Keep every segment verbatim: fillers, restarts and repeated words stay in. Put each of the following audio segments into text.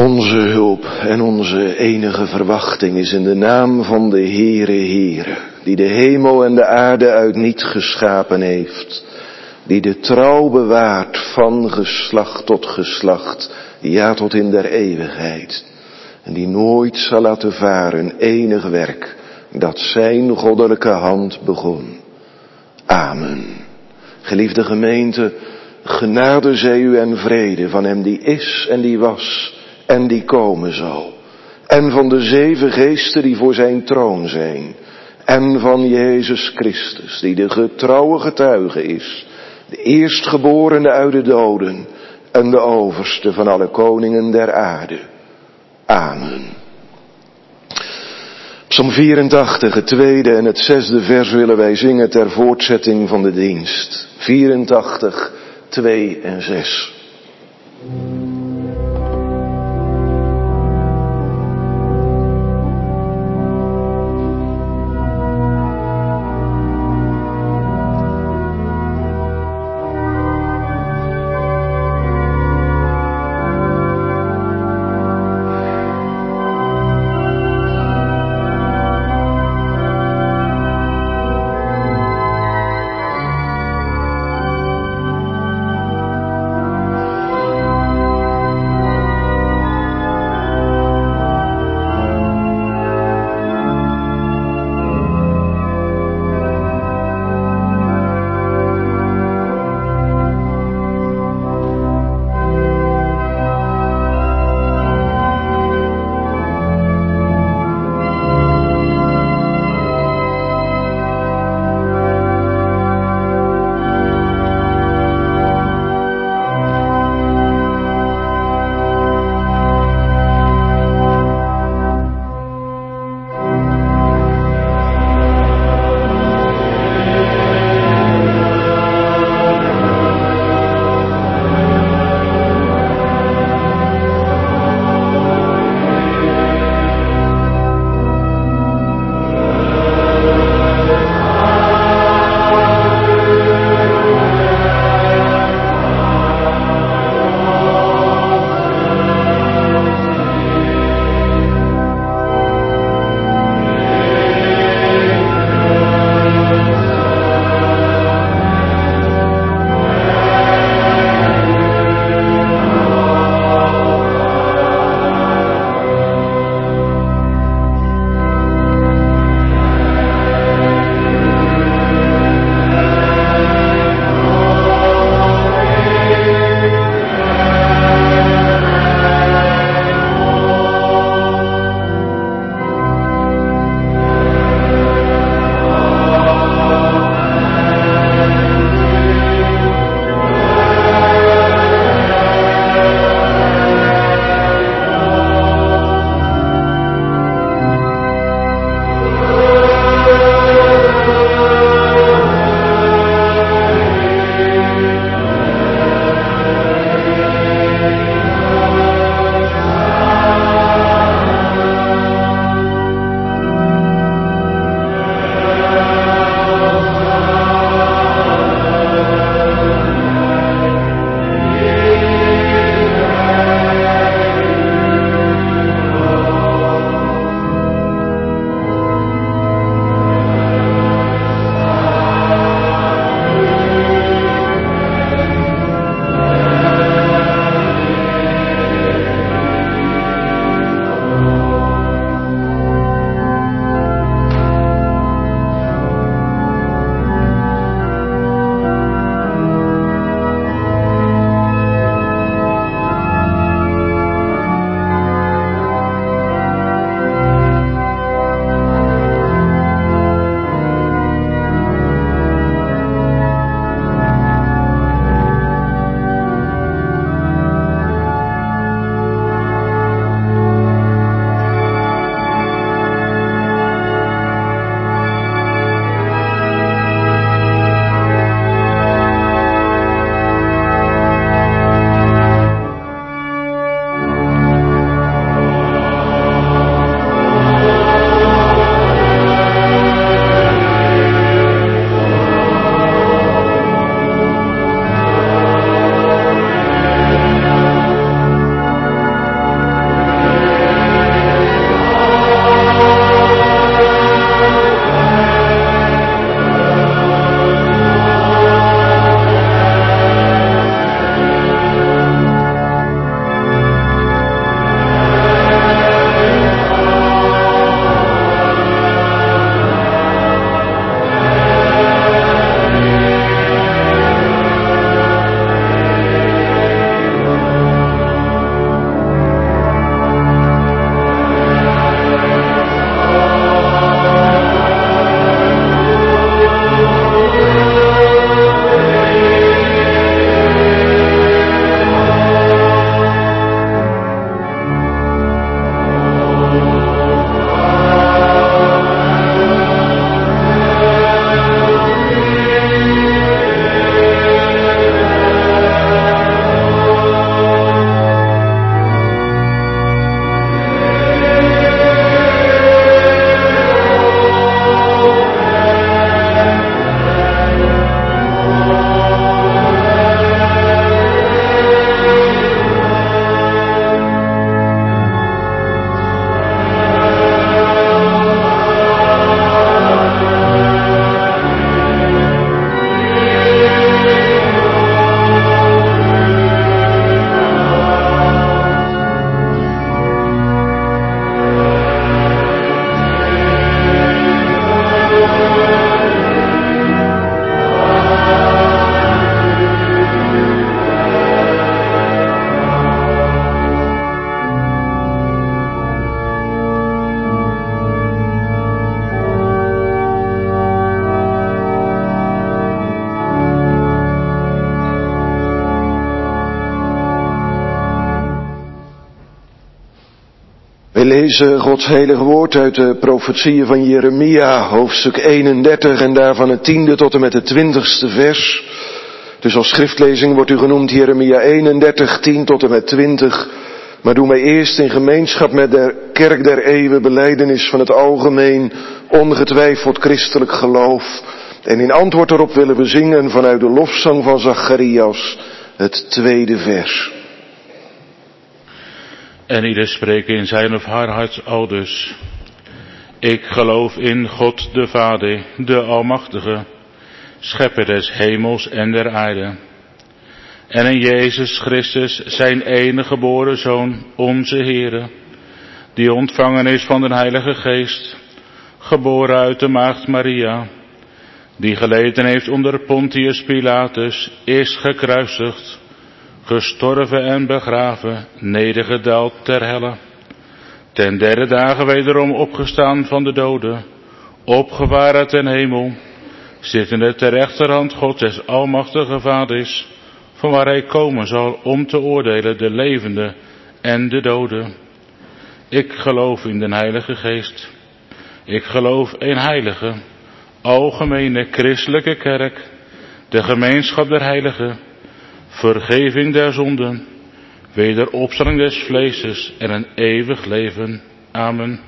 Onze hulp en onze enige verwachting is in de naam van de Heere Heere, die de hemel en de aarde uit niet geschapen heeft, die de trouw bewaart van geslacht tot geslacht, ja tot in der eeuwigheid, en die nooit zal laten varen enig werk dat zijn goddelijke hand begon. Amen. Geliefde gemeente, genade zij u en vrede van hem die is en die was en die komen zal. En van de zeven geesten die voor zijn troon zijn. En van Jezus Christus, die de getrouwe getuige is. De eerstgeborene uit de doden en de overste van alle koningen der aarde. Amen. Psalm vierentachtig, het tweede en het zesde vers willen wij zingen ter voortzetting van de dienst. vierentachtig, twee en zes. We lezen Gods heilige woord uit de profetieën van Jeremia, hoofdstuk eenendertig en daarvan het tiende tot en met het twintigste vers. Dus als schriftlezing wordt u genoemd Jeremia eenendertig, tien tot en met twintig. Maar doen wij eerst in gemeenschap met de kerk der eeuwen belijdenis van het algemeen, ongetwijfeld christelijk geloof. En in antwoord erop willen we zingen vanuit de lofzang van Zacharias, het tweede vers. En ieder spreken in zijn of haar hart aldus. Ik geloof in God de Vader, de Almachtige, schepper des hemels en der aarde. En in Jezus Christus, zijn enige geboren Zoon, onze Heere, die ontvangen is van de Heilige Geest, geboren uit de maagd Maria, die geleden heeft onder Pontius Pilatus, is gekruisigd, gestorven en begraven, nedergedaald ter helle, ten derde dagen wederom opgestaan van de doden, opgevaren ten hemel, zittende ter rechterhand God des Almachtige Vaders, van waar hij komen zal om te oordelen de levenden en de doden. Ik geloof in de Heilige Geest. Ik geloof in heilige, algemene christelijke kerk, de gemeenschap der heiligen, vergeving der zonden, wederopstanding des vleeses en een eeuwig leven. Amen.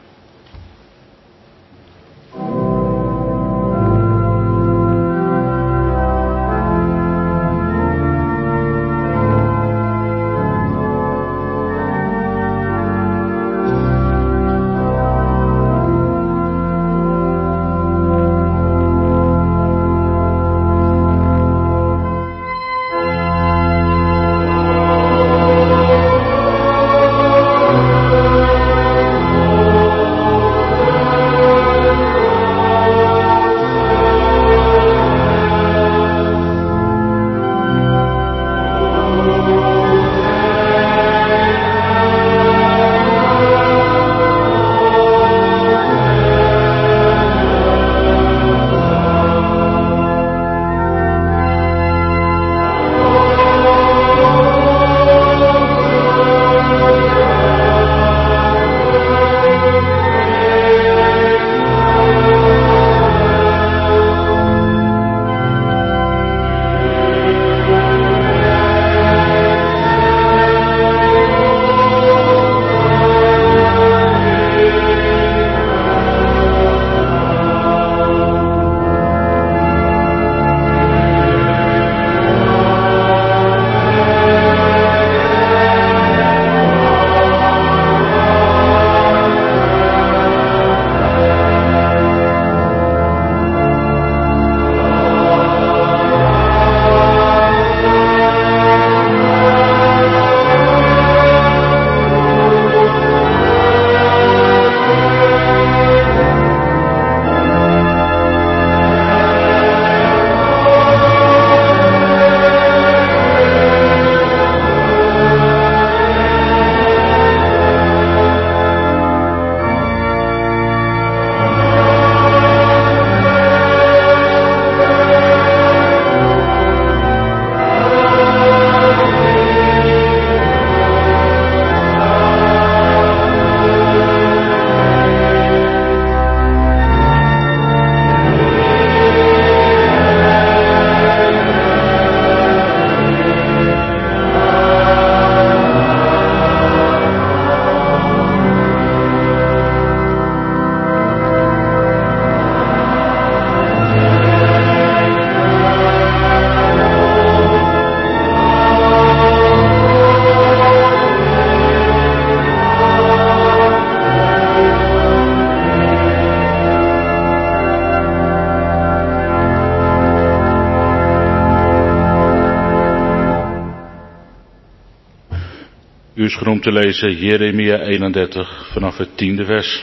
U is genoemd te lezen Jeremia eenendertig vanaf het tiende vers.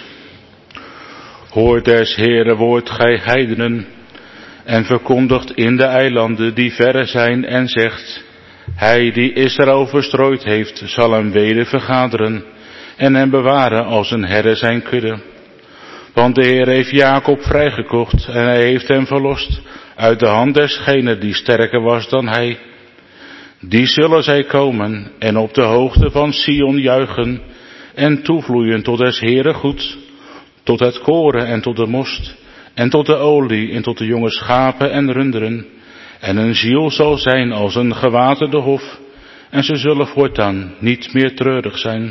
Hoor des Heere woord, gij heidenen, en verkondigt in de eilanden die verre zijn en zegt, hij die Israël verstrooid heeft, zal hem weder vergaderen en hem bewaren als een herder zijn kudde. Want de Heer heeft Jacob vrijgekocht en hij heeft hem verlost uit de hand desgene die sterker was dan hij. Die zullen zij komen en op de hoogte van Sion juichen en toevloeien tot des Heere goed, tot het koren en tot de most, en tot de olie en tot de jonge schapen en runderen. En een ziel zal zijn als een gewaterde hof, en ze zullen voortaan niet meer treurig zijn.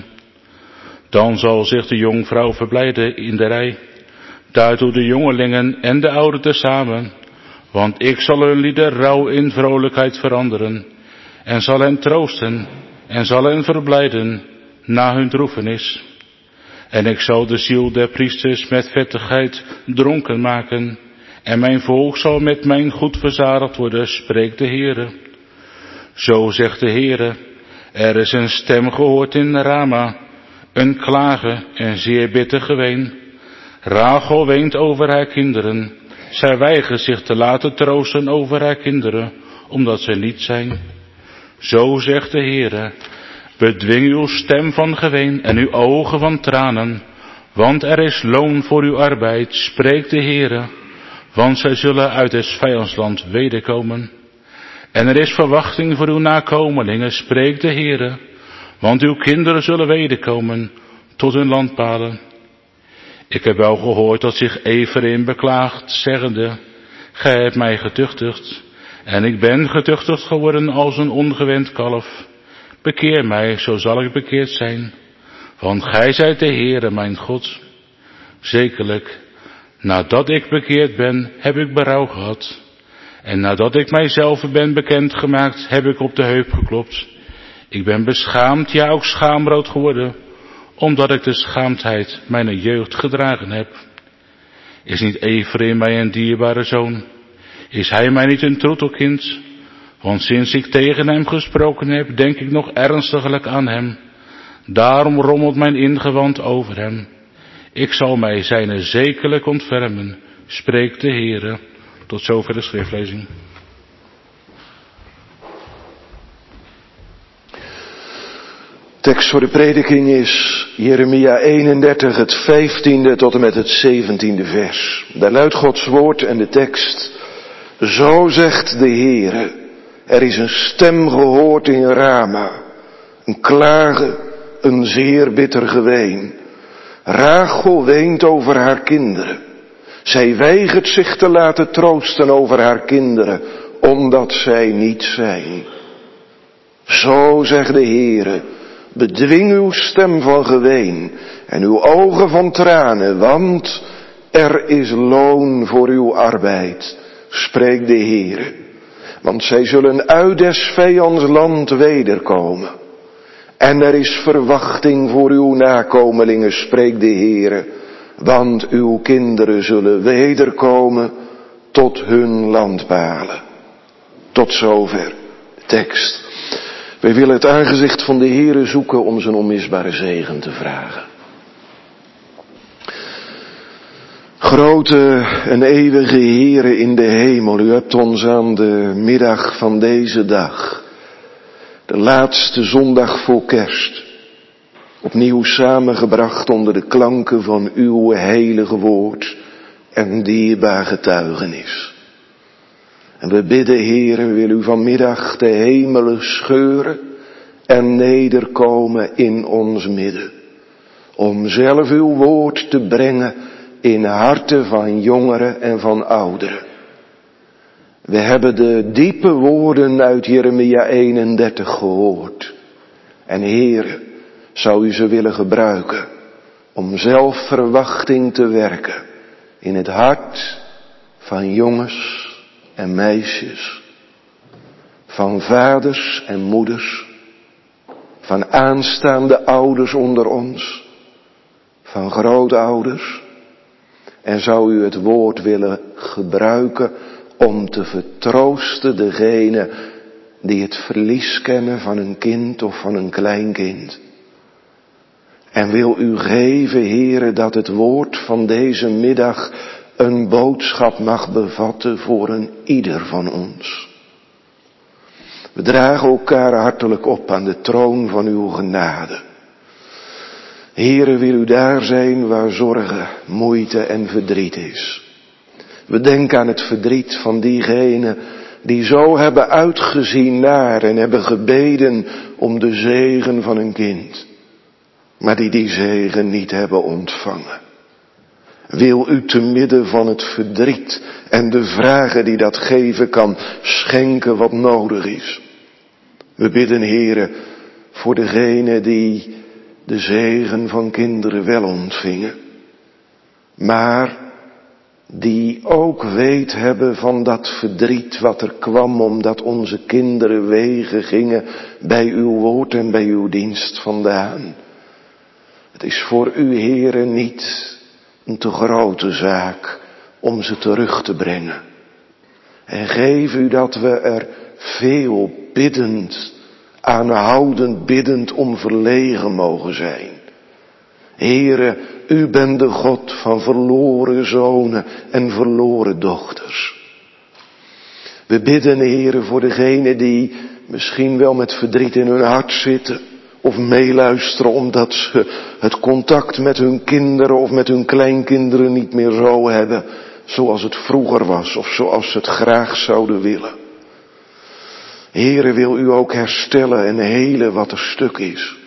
Dan zal zich de jongvrouw verblijden in de rij, daartoe de jongelingen en de ouden tezamen, want ik zal hun lieden rouw in vrolijkheid veranderen, en zal hen troosten, en zal hen verblijden na hun droefenis. En ik zal de ziel der priesters met vettigheid dronken maken, en mijn volk zal met mijn goed verzadigd worden, spreekt de Heere. Zo zegt de Heere, er is een stem gehoord in Rama, een klagen en zeer bitter geween. Rachel weent over haar kinderen, zij weigert zich te laten troosten over haar kinderen, omdat ze niet zijn. Zo zegt de Heere, bedwing uw stem van geween en uw ogen van tranen, want er is loon voor uw arbeid, spreekt de Heere, want zij zullen uit het vijandsland wederkomen. En er is verwachting voor uw nakomelingen, spreekt de Heere, want uw kinderen zullen wederkomen tot hun landpalen. Ik heb wel gehoord dat zich Ephraim beklaagt, zeggende, gij hebt mij getuchtigd, en ik ben getuchtigd geworden als een ongewend kalf. Bekeer mij, zo zal ik bekeerd zijn, want gij zijt de Heere mijn God. Zekerlijk, nadat ik bekeerd ben, heb ik berouw gehad, en nadat ik mijzelf ben bekendgemaakt, heb ik op de heup geklopt. Ik ben beschaamd, ja ook schaamrood geworden, omdat ik de schaamdheid mijn jeugd gedragen heb. Is niet Ephraim mij een dierbare zoon? Is hij mij niet een troetelkind? Want sinds ik tegen hem gesproken heb, denk ik nog ernstiglijk aan hem. Daarom rommelt mijn ingewand over hem. Ik zal mij zijne zekerlijk ontfermen, spreekt de Heere. Tot zover de schriftlezing. Tekst voor de prediking is Jeremia eenendertig, het vijftiende tot en met het zeventiende vers. Daar luidt Gods woord en de tekst. Zo zegt de Heere, er is een stem gehoord in Rama, een klagen, een zeer bitter geween. Rachel weent over haar kinderen. Zij weigert zich te laten troosten over haar kinderen, omdat zij niet zijn. Zo zegt de Heere, bedwing uw stem van geween en uw ogen van tranen, want er is loon voor uw arbeid, spreekt de Heere. Want zij zullen uit des vijands land wederkomen. En er is verwachting voor uw nakomelingen, spreekt de Heere. Want uw kinderen zullen wederkomen tot hun landpalen. Tot zover de tekst. Wij willen het aangezicht van de Heere zoeken om zijn onmisbare zegen te vragen. Grote en eeuwige Heere in de hemel, u hebt ons aan de middag van deze dag, de laatste zondag voor kerst, opnieuw samengebracht onder de klanken van uw heilige woord en dierbaar getuigenis. En we bidden, Heere, wil u vanmiddag de hemelen scheuren en nederkomen in ons midden, om zelf uw woord te brengen in harten van jongeren en van ouderen. We hebben de diepe woorden uit Jeremia eenendertig gehoord. En Heere, zou u ze willen gebruiken om zelf verwachting te werken in het hart van jongens en meisjes, van vaders en moeders, van aanstaande ouders onder ons, van grootouders. En zou u het woord willen gebruiken om te vertroosten degene die het verlies kennen van een kind of van een kleinkind. En wil u geven, Heere, dat het woord van deze middag een boodschap mag bevatten voor een ieder van ons. We dragen elkaar hartelijk op aan de troon van uw genade. Heere, wil u daar zijn waar zorgen, moeite en verdriet is. We denken aan het verdriet van diegenen die zo hebben uitgezien naar en hebben gebeden om de zegen van een kind. maar die die zegen niet hebben ontvangen. Wil u te midden van het verdriet en de vragen die dat geven kan, schenken wat nodig is. We bidden, Heere, voor degenen die de zegen van kinderen wel ontvingen, maar die ook weet hebben van dat verdriet wat er kwam omdat onze kinderen wegen gingen bij uw woord en bij uw dienst vandaan. Het is voor u, Heere, niet een te grote zaak om ze terug te brengen. En geef u dat we er veel biddend, aanhoudend biddend om verlegen mogen zijn. Heere, u bent de God van verloren zonen en verloren dochters. We bidden, Heere, voor degenen die misschien wel met verdriet in hun hart zitten, of meeluisteren omdat ze het contact met hun kinderen of met hun kleinkinderen niet meer zo hebben zoals het vroeger was of zoals ze het graag zouden willen. Heere, wil u ook herstellen en helen wat er stuk is.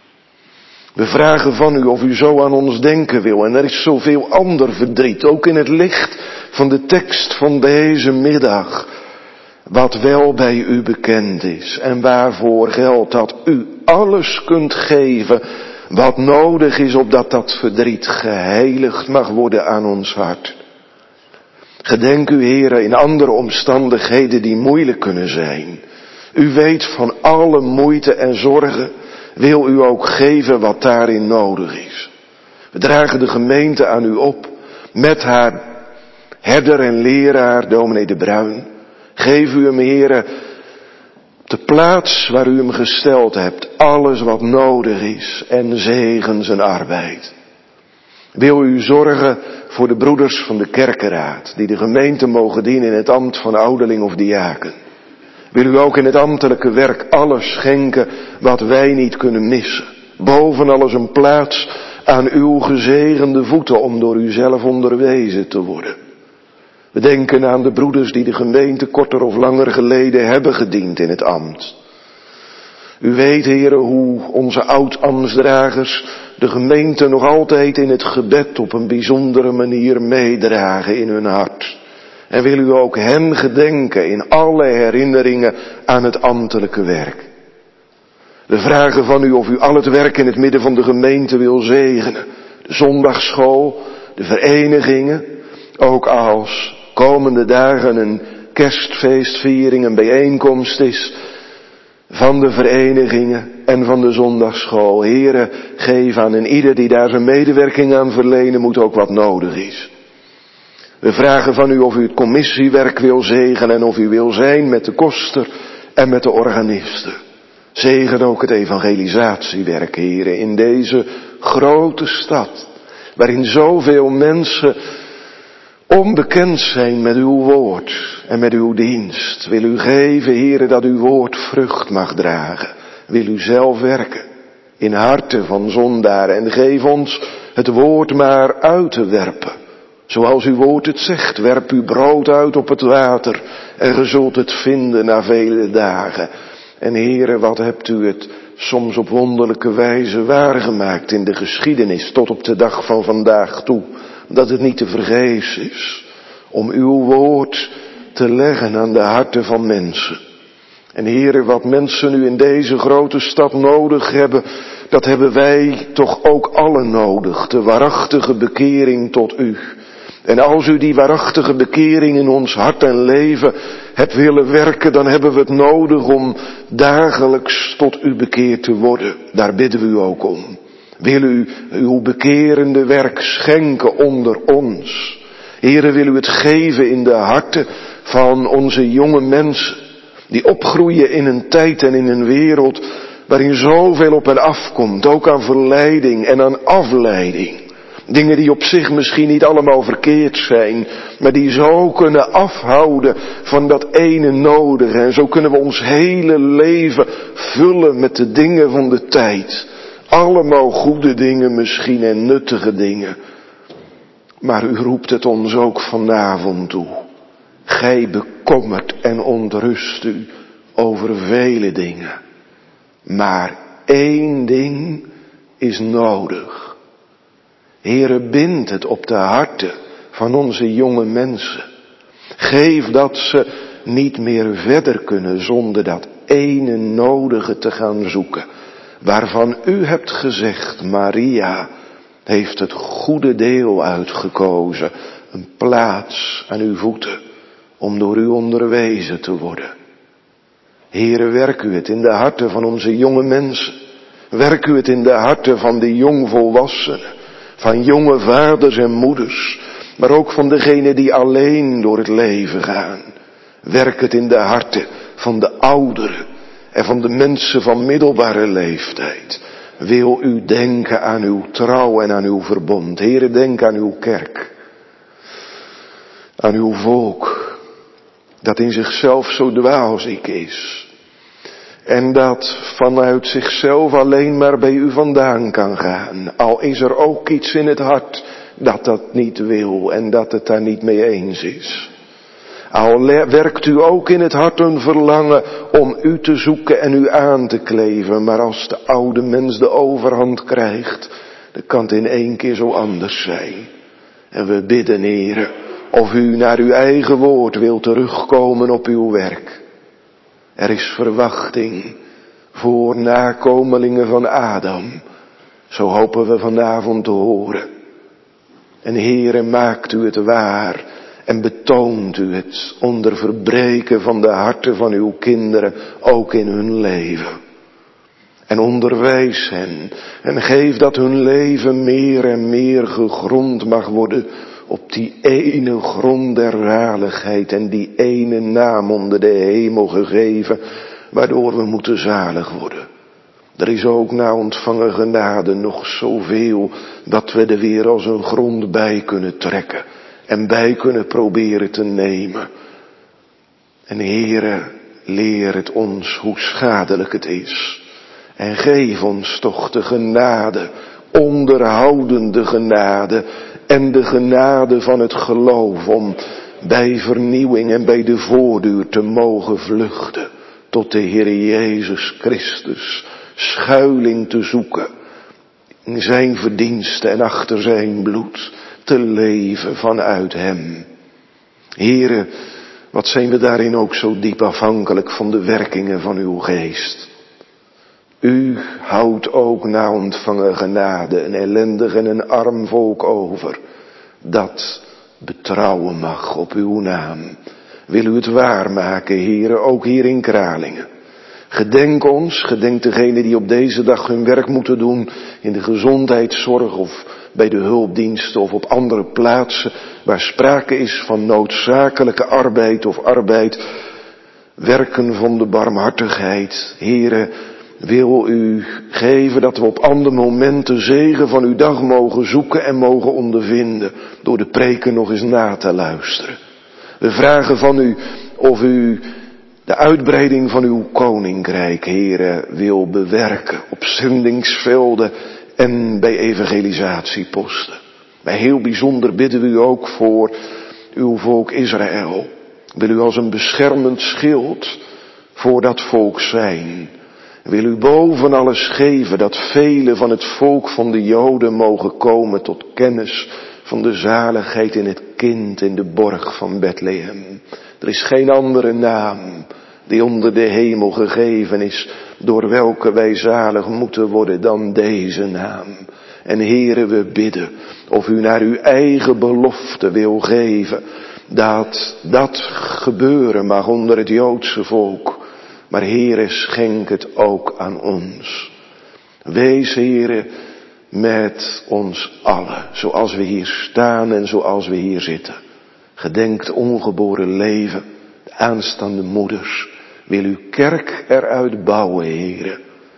We vragen van u of u zo aan ons denken wil. En er is zoveel ander verdriet, ook in het licht van de tekst van deze middag, wat wel bij u bekend is en waarvoor geldt dat u alles kunt geven wat nodig is opdat dat verdriet geheiligd mag worden aan ons hart. Gedenk u, Heere, in andere omstandigheden die moeilijk kunnen zijn. U weet van alle moeite en zorgen, wil u ook geven wat daarin nodig is. We dragen de gemeente aan u op, met haar herder en leraar, dominee De Bruin. Geef u hem, Heere, de plaats waar u hem gesteld hebt, alles wat nodig is en zegen zijn arbeid. Wil u zorgen voor de broeders van de kerkenraad, die de gemeente mogen dienen in het ambt van ouderling of diaken. Wil u ook in het ambtelijke werk alles schenken wat wij niet kunnen missen. Boven alles een plaats aan uw gezegende voeten om door u zelf onderwezen te worden. We denken aan de broeders die de gemeente korter of langer geleden hebben gediend in het ambt. U weet, Heere, hoe onze oud-ambtsdragers de gemeente nog altijd in het gebed op een bijzondere manier meedragen in hun hart. En wil u ook hen gedenken in alle herinneringen aan het ambtelijke werk. We vragen van u of u al het werk in het midden van de gemeente wil zegenen. De zondagsschool, de verenigingen, ook als komende dagen een kerstfeestviering, een bijeenkomst is van de verenigingen en van de zondagsschool. Heere, geef aan en ieder die daar zijn medewerking aan verlenen moet ook wat nodig is. We vragen van u of u het commissiewerk wil zegenen en of u wil zijn met de koster en met de organisten. Zegen ook het evangelisatiewerk, Heere, in deze grote stad, waarin zoveel mensen onbekend zijn met uw woord en met uw dienst. Wil u geven, Heere, dat uw woord vrucht mag dragen. Wil u zelf werken in harten van zondaren en geef ons het woord maar uit te werpen. Zoals uw woord het zegt, werp uw brood uit op het water en ge zult het vinden na vele dagen. En Heere, wat hebt u het soms op wonderlijke wijze waargemaakt in de geschiedenis tot op de dag van vandaag toe. Dat het niet te vergeefs is om uw woord te leggen aan de harten van mensen. En Heere, wat mensen nu in deze grote stad nodig hebben, dat hebben wij toch ook allen nodig. De waarachtige bekering tot u. En als u die waarachtige bekering in ons hart en leven hebt willen werken, dan hebben we het nodig om dagelijks tot u bekeerd te worden. Daar bidden we u ook om. Wil u uw bekerende werk schenken onder ons. Heere, wil u het geven in de harten van onze jonge mensen, die opgroeien in een tijd en in een wereld waarin zoveel op hen afkomt, ook aan verleiding en aan afleiding. Dingen die op zich misschien niet allemaal verkeerd zijn, maar die zo kunnen afhouden van dat ene nodige. En zo kunnen we ons hele leven vullen met de dingen van de tijd. Allemaal goede dingen misschien en nuttige dingen. Maar u roept het ons ook vanavond toe. Gij bekommert en ontrust u over vele dingen. Maar één ding is nodig. Heere, bind het op de harten van onze jonge mensen. Geef dat ze niet meer verder kunnen zonder dat ene nodige te gaan zoeken. Waarvan u hebt gezegd, Maria heeft het goede deel uitgekozen. Een plaats aan uw voeten om door u onderwezen te worden. Heere, werk u het in de harten van onze jonge mensen. Werk u het in de harten van de jongvolwassenen. Van jonge vaders en moeders. Maar ook van degenen die alleen door het leven gaan. Werk het in de harten van de ouderen. En van de mensen van middelbare leeftijd. Wil u denken aan uw trouw en aan uw verbond. Heere, denk aan uw kerk. Aan uw volk. Dat in zichzelf zo dwaalziek is. En dat vanuit zichzelf alleen maar bij u vandaan kan gaan. Al is er ook iets in het hart dat dat niet wil en dat het daar niet mee eens is. Al werkt u ook in het hart een verlangen om u te zoeken en u aan te kleven. Maar als de oude mens de overhand krijgt, dan kan het in één keer zo anders zijn. En we bidden, Heere, of u naar uw eigen woord wilt terugkomen op uw werk. Er is verwachting voor nakomelingen van Adam. Zo hopen we vanavond te horen. En Heere, maakt u het waar en betoont u het onder verbreken van de harten van uw kinderen, ook in hun leven. En onderwijs hen en geef dat hun leven meer en meer gegrond mag worden op die ene grond der zaligheid en die ene naam onder de hemel gegeven, waardoor we moeten zalig worden. Er is ook na ontvangen genade nog zoveel dat we er weer als een grond bij kunnen trekken en bij kunnen proberen te nemen. En Heere, leer het ons hoe schadelijk het is. En geef ons toch de genade, onderhoudende genade en de genade van het geloof om bij vernieuwing en bij de voortduur te mogen vluchten tot de Heer Jezus Christus, schuiling te zoeken in zijn verdiensten en achter zijn bloed te leven vanuit hem. Heere, wat zijn we daarin ook zo diep afhankelijk van de werkingen van uw geest. U houdt ook na ontvangen genade een ellendig en een arm volk over, dat betrouwen mag op uw naam. Wil u het waarmaken, Heere, ook hier in Kralingen. Gedenk ons, gedenk degenen die op deze dag hun werk moeten doen in de gezondheidszorg of bij de hulpdiensten of op andere plaatsen waar sprake is van noodzakelijke arbeid of arbeid, werken van de barmhartigheid. Heere, wil u geven dat we op andere momenten zegen van uw dag mogen zoeken en mogen ondervinden door de preken nog eens na te luisteren. We vragen van u of u de uitbreiding van uw koninkrijk, Heere, wil bewerken op zendingsvelden en bij evangelisatieposten. Maar heel bijzonder bidden we u ook voor uw volk Israël. Wil u als een beschermend schild voor dat volk zijn. Wil u boven alles geven dat velen van het volk van de Joden mogen komen tot kennis van de zaligheid in het kind in de borg van Bethlehem. Er is geen andere naam die onder de hemel gegeven is, door welke wij zalig moeten worden dan deze naam. En Heere, we bidden of u naar uw eigen belofte wil geven, dat dat gebeuren mag onder het Joodse volk. Maar Heere, schenk het ook aan ons. Wees, Heere, met ons allen, zoals we hier staan en zoals we hier zitten. Gedenk het ongeboren leven, de aanstaande moeders. Wil uw kerk eruit bouwen, Heere.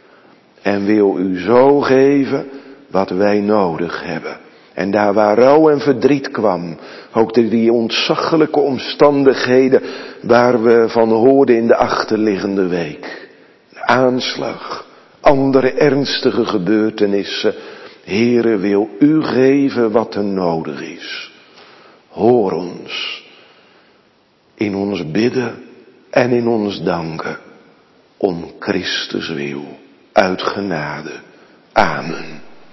En wil u zo geven wat wij nodig hebben. En daar waar rouw en verdriet kwam, ook de die ontzaglijke omstandigheden waar we van hoorden in de achterliggende week. De aanslag, andere ernstige gebeurtenissen. Heere, wil u geven wat er nodig is. Hoor ons in ons bidden en in ons danken. Om Christus wil, uit genade. Amen.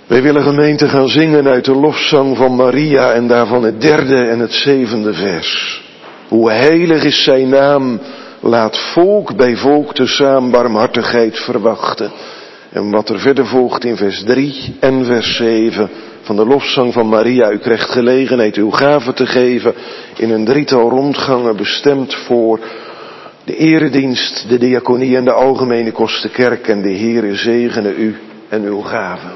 Wij willen gemeente gaan zingen uit de lofzang van Maria en daarvan het derde en het zevende vers. Hoe heilig is zijn naam, laat volk bij volk tezaam barmhartigheid verwachten. En wat er verder volgt in vers drie en vers zeven van de lofzang van Maria. U krijgt gelegenheid uw gave te geven in een drietal rondgangen bestemd voor de eredienst, de diaconie en de algemene kostenkerk. En de Heere zegene u en uw gaven.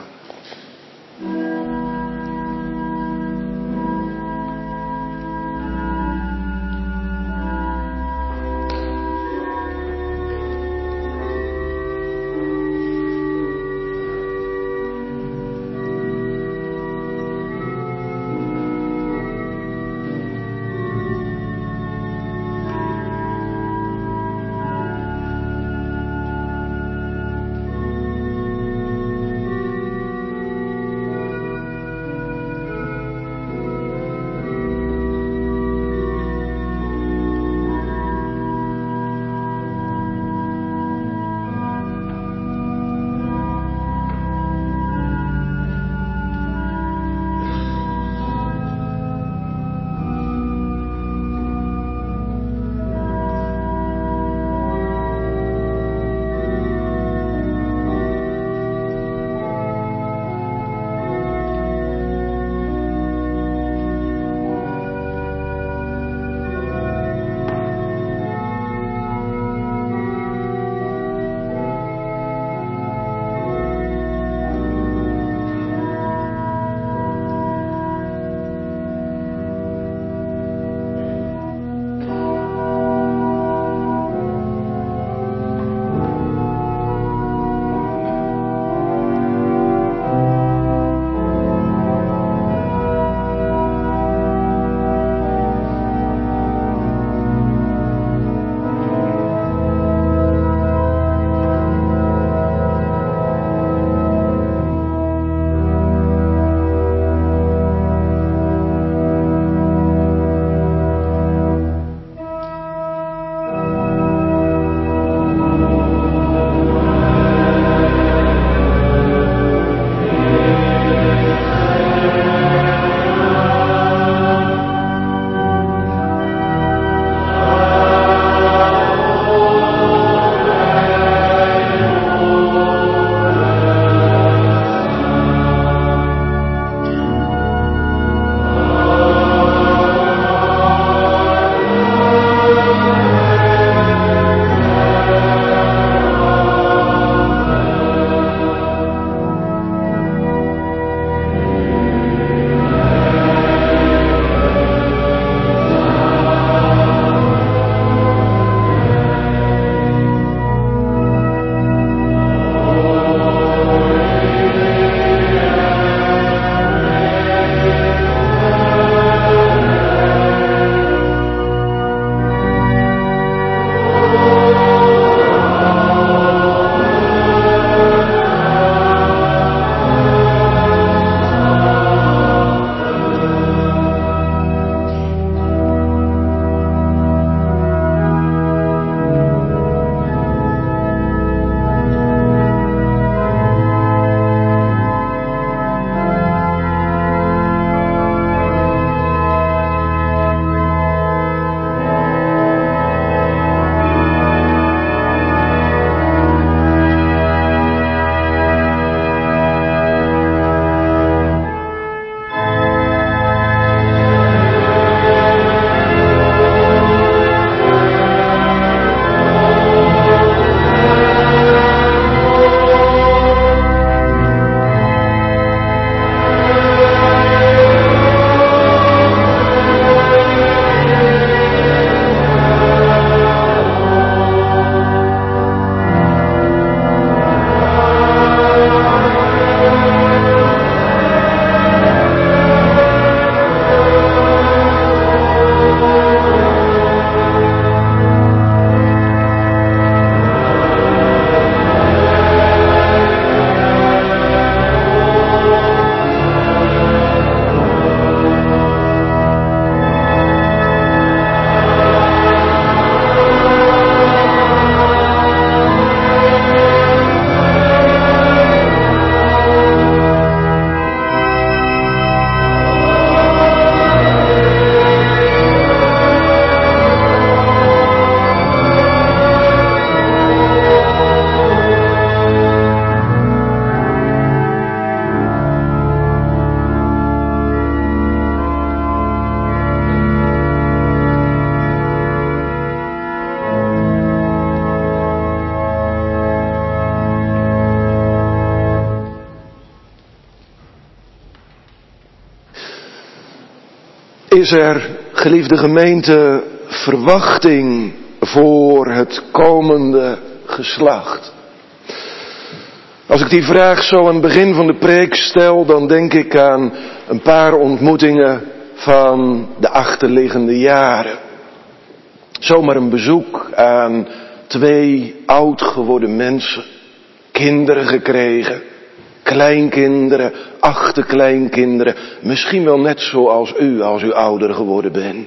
is er, geliefde gemeente, verwachting voor het komende geslacht? Als ik die vraag zo aan het begin van de preek stel, dan denk ik aan een paar ontmoetingen van de achterliggende jaren. Zomaar een bezoek aan twee oud geworden mensen, kinderen gekregen, kleinkinderen, achterkleinkinderen, misschien wel net zoals u als u ouder geworden bent.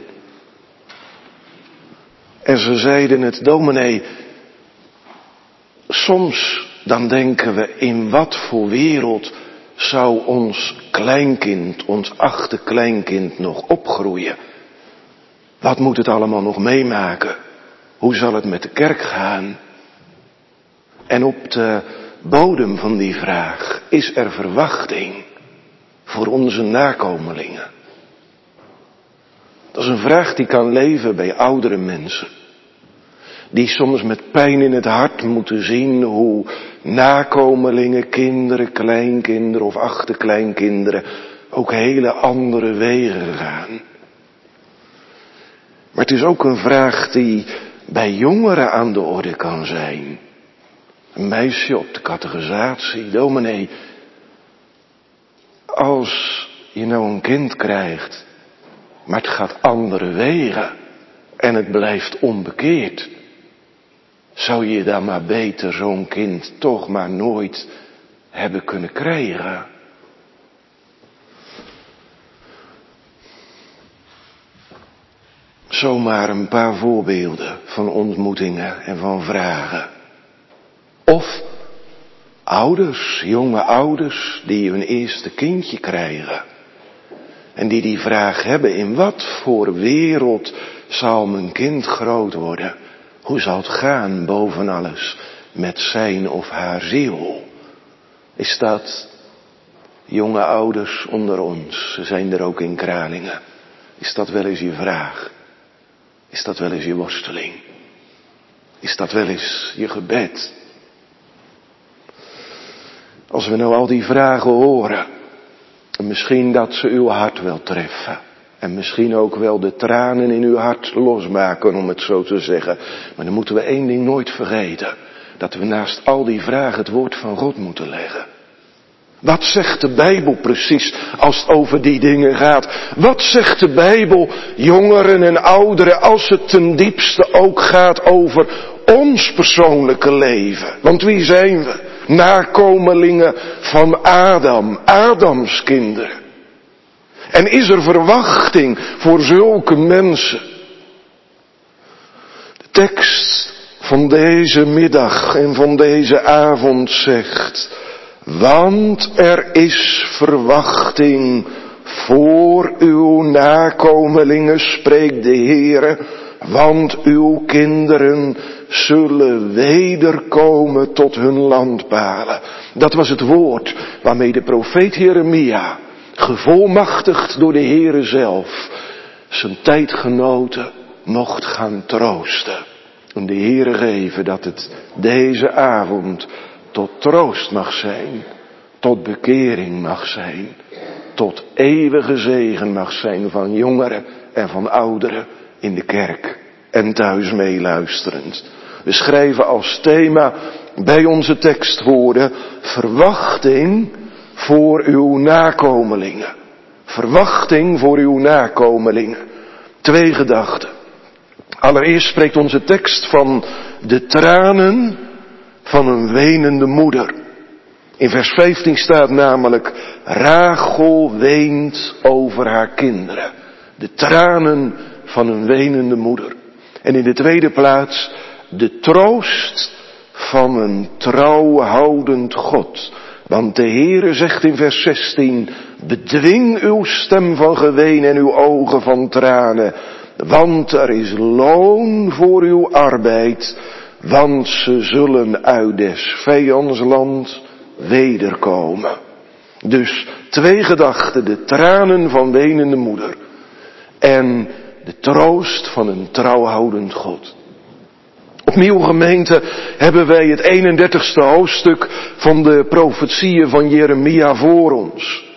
En ze zeiden het, dominee, soms dan denken we, in wat voor wereld zou ons kleinkind, ons achterkleinkind nog opgroeien? Wat moet het allemaal nog meemaken? Hoe zal het met de kerk gaan? En op de bodem van die vraag is er verwachting voor onze nakomelingen. Dat is een vraag die kan leven bij oudere mensen. Die soms met pijn in het hart moeten zien hoe nakomelingen, kinderen, kleinkinderen of achterkleinkinderen ook hele andere wegen gaan. Maar het is ook een vraag die bij jongeren aan de orde kan zijn. Een meisje op de catechisatie, dominee, als je nou een kind krijgt, maar het gaat andere wegen en het blijft onbekeerd, zou je dan maar beter zo'n kind toch maar nooit hebben kunnen krijgen? Zomaar een paar voorbeelden van ontmoetingen en van vragen. Of ouders, jonge ouders die hun eerste kindje krijgen. En die die vraag hebben, in wat voor wereld zal mijn kind groot worden? Hoe zal het gaan boven alles met zijn of haar ziel? Is dat, jonge ouders onder ons, ze zijn er ook in Kralingen. Is dat wel eens je vraag? Is dat wel eens je worsteling? Is dat wel eens je gebed? Als we nou al die vragen horen, misschien dat ze uw hart wel treffen. En misschien ook wel de tranen in uw hart losmaken, om het zo te zeggen. Maar dan moeten we één ding nooit vergeten. Dat we naast al die vragen het woord van God moeten leggen. Wat zegt de Bijbel precies als het over die dingen gaat? Wat zegt de Bijbel, jongeren en ouderen, als het ten diepste ook gaat over ons persoonlijke leven? Want wie zijn we? Nakomelingen van Adam, Adams kinderen. En is er verwachting voor zulke mensen? De tekst van deze middag en van deze avond zegt: want er is verwachting voor uw nakomelingen, spreekt de Heere, want uw kinderen zullen wederkomen tot hun landpalen. Dat was het woord waarmee de profeet Jeremia, gevolmachtigd door de Heere zelf, zijn tijdgenoten mocht gaan troosten. En de Heere geven dat het deze avond tot troost mag zijn, tot bekering mag zijn, tot eeuwige zegen mag zijn van jongeren en van ouderen in de kerk en thuis meeluisterend. We schrijven als thema bij onze tekstwoorden: verwachting voor uw nakomelingen. Verwachting voor uw nakomelingen. Twee gedachten. Allereerst spreekt onze tekst van de tranen van een wenende moeder. In vers vijftien staat namelijk: Rachel weent over haar kinderen. De tranen van een wenende moeder. En in de tweede plaats de troost van een trouwhoudend God. Want de Heere zegt in vers zestien: bedwing uw stem van geween en uw ogen van tranen. Want er is loon voor uw arbeid. Want ze zullen uit des vijands land wederkomen. Dus twee gedachten: de tranen van wenende moeder. En de troost van een trouwhoudend God. Opnieuw, gemeente, hebben wij het eenendertigste hoofdstuk van de profetieën van Jeremia voor ons.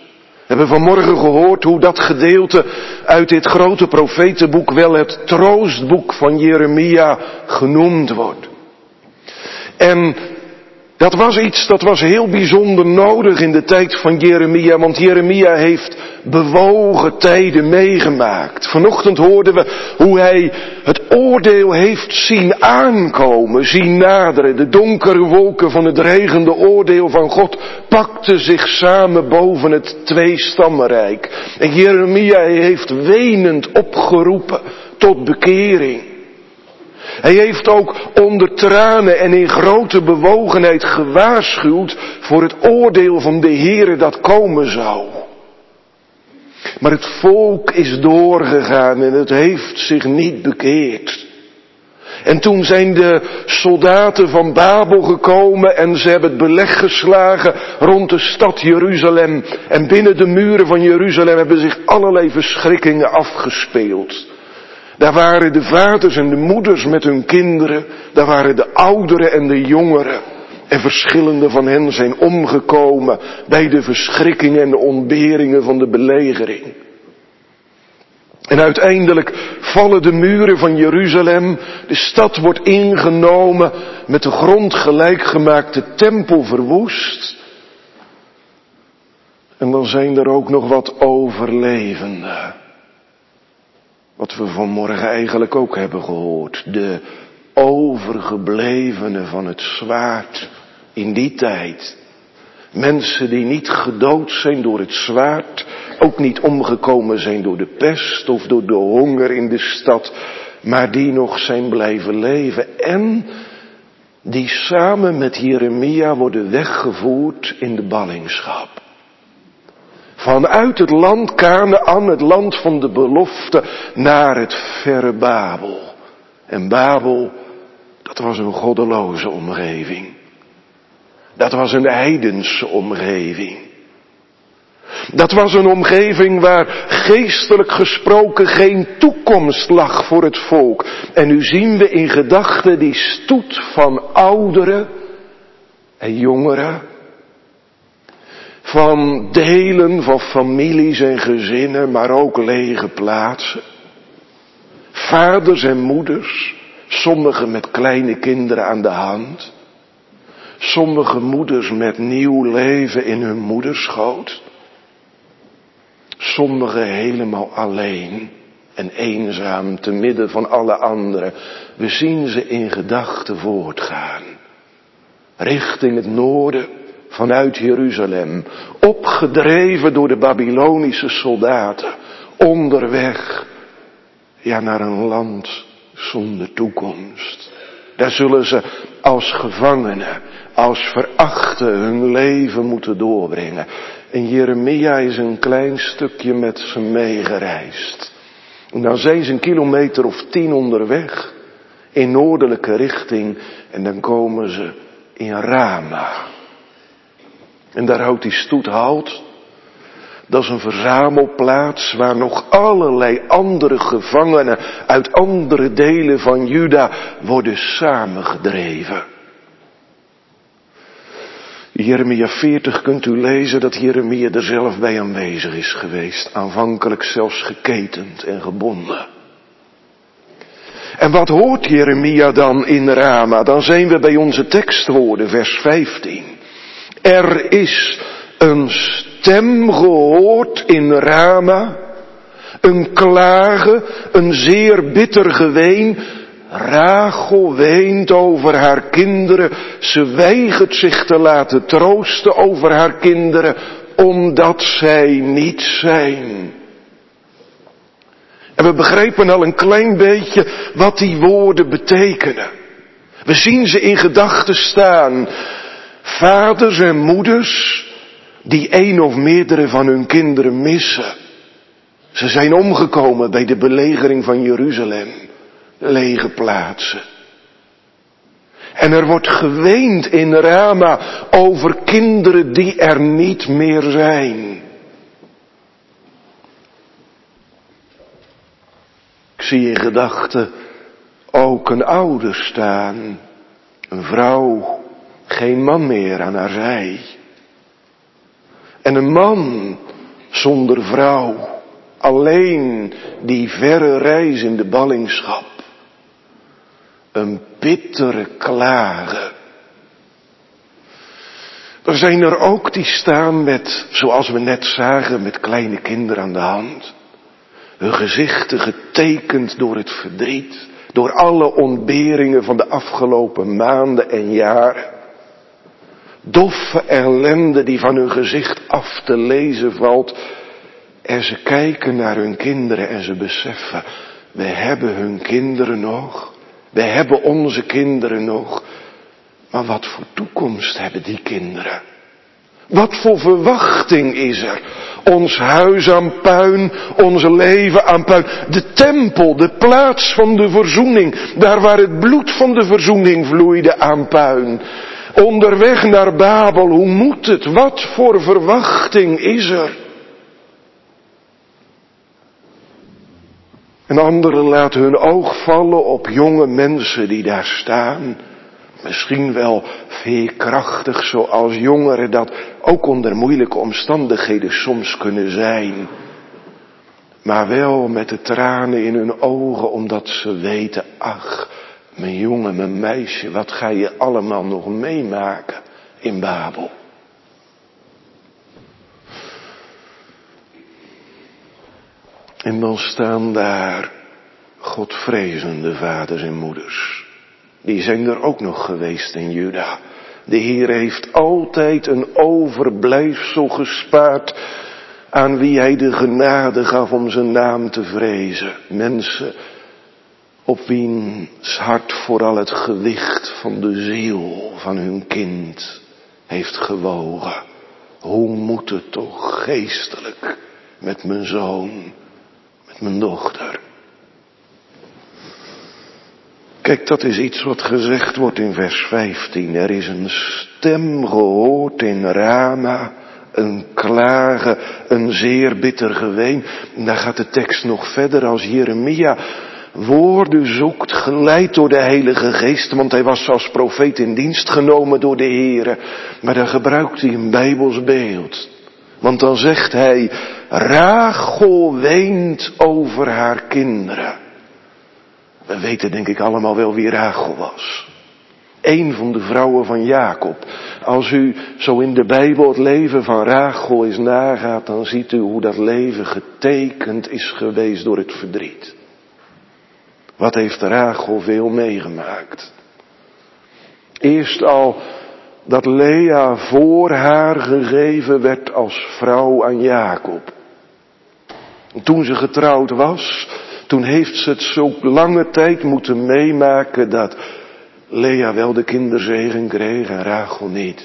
We hebben vanmorgen gehoord hoe dat gedeelte uit dit grote profetenboek wel het troostboek van Jeremia genoemd wordt. En dat was iets dat was heel bijzonder nodig in de tijd van Jeremia, want Jeremia heeft bewogen tijden meegemaakt. Vanochtend hoorden we hoe hij het oordeel heeft zien aankomen, zien naderen. De donkere wolken van het dreigende oordeel van God pakten zich samen boven het tweestammenrijk. En Jeremia heeft wenend opgeroepen tot bekering. Hij heeft ook onder tranen en in grote bewogenheid gewaarschuwd voor het oordeel van de Heere dat komen zou. Maar het volk is doorgegaan en het heeft zich niet bekeerd. En toen zijn de soldaten van Babel gekomen en ze hebben het beleg geslagen rond de stad Jeruzalem. En binnen de muren van Jeruzalem hebben zich allerlei verschrikkingen afgespeeld. Daar waren de vaders en de moeders met hun kinderen. Daar waren de ouderen en de jongeren. En verschillende van hen zijn omgekomen bij de verschrikkingen en de ontberingen van de belegering. En uiteindelijk vallen de muren van Jeruzalem. De stad wordt ingenomen, met de grond gelijk gemaakt, de tempel verwoest. En dan zijn er ook nog wat overlevenden. Wat we vanmorgen eigenlijk ook hebben gehoord. De overgeblevenen van het zwaard in die tijd. Mensen die niet gedood zijn door het zwaard. Ook niet omgekomen zijn door de pest of door de honger in de stad. Maar die nog zijn blijven leven. En die samen met Jeremia worden weggevoerd in de ballingschap. Vanuit het land Kanaän, het land van de belofte, naar het verre Babel. En Babel, dat was een goddeloze omgeving. Dat was een heidense omgeving. Dat was een omgeving waar geestelijk gesproken geen toekomst lag voor het volk. En nu zien we in gedachten die stoet van ouderen en jongeren. Van delen van families en gezinnen, maar ook lege plaatsen. Vaders en moeders, sommigen met kleine kinderen aan de hand. Sommige moeders met nieuw leven in hun moederschoot. Sommigen helemaal alleen en eenzaam te midden van alle anderen. We zien ze in gedachten voortgaan. Richting het noorden. Vanuit Jeruzalem, opgedreven door de Babylonische soldaten, onderweg, ja, naar een land zonder toekomst. Daar zullen ze als gevangenen, als verachten hun leven moeten doorbrengen. En Jeremia is een klein stukje met ze meegereisd. En dan zijn ze een kilometer of tien onderweg, in noordelijke richting, en dan komen ze in Rama. En daar houdt die stoet halt. Dat is een verzamelplaats waar nog allerlei andere gevangenen uit andere delen van Juda worden samengedreven. Jeremia veertig kunt u lezen dat Jeremia er zelf bij aanwezig is geweest. Aanvankelijk zelfs geketend en gebonden. En wat hoort Jeremia dan in Rama? Dan zijn we bij onze tekstwoorden, vers vijftien. Er is een stem gehoord in Rama, een klagen, een zeer bitter geween. Rachel weent over haar kinderen, ze weigert zich te laten troosten over haar kinderen, omdat zij niet zijn. En we begrijpen al een klein beetje wat die woorden betekenen. We zien ze in gedachten staan. Vaders en moeders die één of meerdere van hun kinderen missen. Ze zijn omgekomen bij de belegering van Jeruzalem. Lege plaatsen. En er wordt geweend in Rama over kinderen die er niet meer zijn. Ik zie in gedachten ook een ouder staan. Een vrouw. Geen man meer aan haar zij. En een man zonder vrouw, alleen die verre reis in de ballingschap. Een bittere klage. Er zijn er ook die staan met, zoals we net zagen, met kleine kinderen aan de hand. Hun gezichten getekend door het verdriet, door alle ontberingen van de afgelopen maanden en jaren. Doffe ellende die van hun gezicht af te lezen valt. En ze kijken naar hun kinderen en ze beseffen, we hebben hun kinderen nog. We hebben onze kinderen nog. Maar wat voor toekomst hebben die kinderen? Wat voor verwachting is er? Ons huis aan puin, ons leven aan puin. De tempel, de plaats van de verzoening. Daar waar het bloed van de verzoening vloeide aan puin. Onderweg naar Babel, hoe moet het? Wat voor verwachting is er? En anderen laten hun oog vallen op jonge mensen die daar staan. Misschien wel veerkrachtig zoals jongeren dat ook onder moeilijke omstandigheden soms kunnen zijn. Maar wel met de tranen in hun ogen omdat ze weten, ach, mijn jongen, mijn meisje, wat ga je allemaal nog meemaken in Babel? En dan staan daar godvrezende vaders en moeders. Die zijn er ook nog geweest in Juda. De Heer heeft altijd een overblijfsel gespaard aan wie hij de genade gaf om zijn naam te vrezen. Mensen op wiens hart vooral het gewicht van de ziel van hun kind heeft gewogen. Hoe moet het toch geestelijk met mijn zoon, met mijn dochter? Kijk, dat is iets wat gezegd wordt in vers vijftien. Er is een stem gehoord in Rama, een klagen, een zeer bitter geween. En daar gaat de tekst nog verder als Jeremia woorden zoekt, geleid door de Heilige Geest. Want hij was als profeet in dienst genomen door de Heere. Maar dan gebruikt hij een Bijbels beeld. Want dan zegt hij, Rachel weent over haar kinderen. We weten denk ik allemaal wel wie Rachel was. Eén van de vrouwen van Jacob. Als u zo in de Bijbel het leven van Rachel eens nagaat, dan ziet u hoe dat leven getekend is geweest door het verdriet. Wat heeft Rachel veel meegemaakt. Eerst al dat Lea voor haar gegeven werd als vrouw aan Jacob. Toen ze getrouwd was, toen heeft ze het zo lange tijd moeten meemaken dat Lea wel de kinderzegen kreeg en Rachel niet.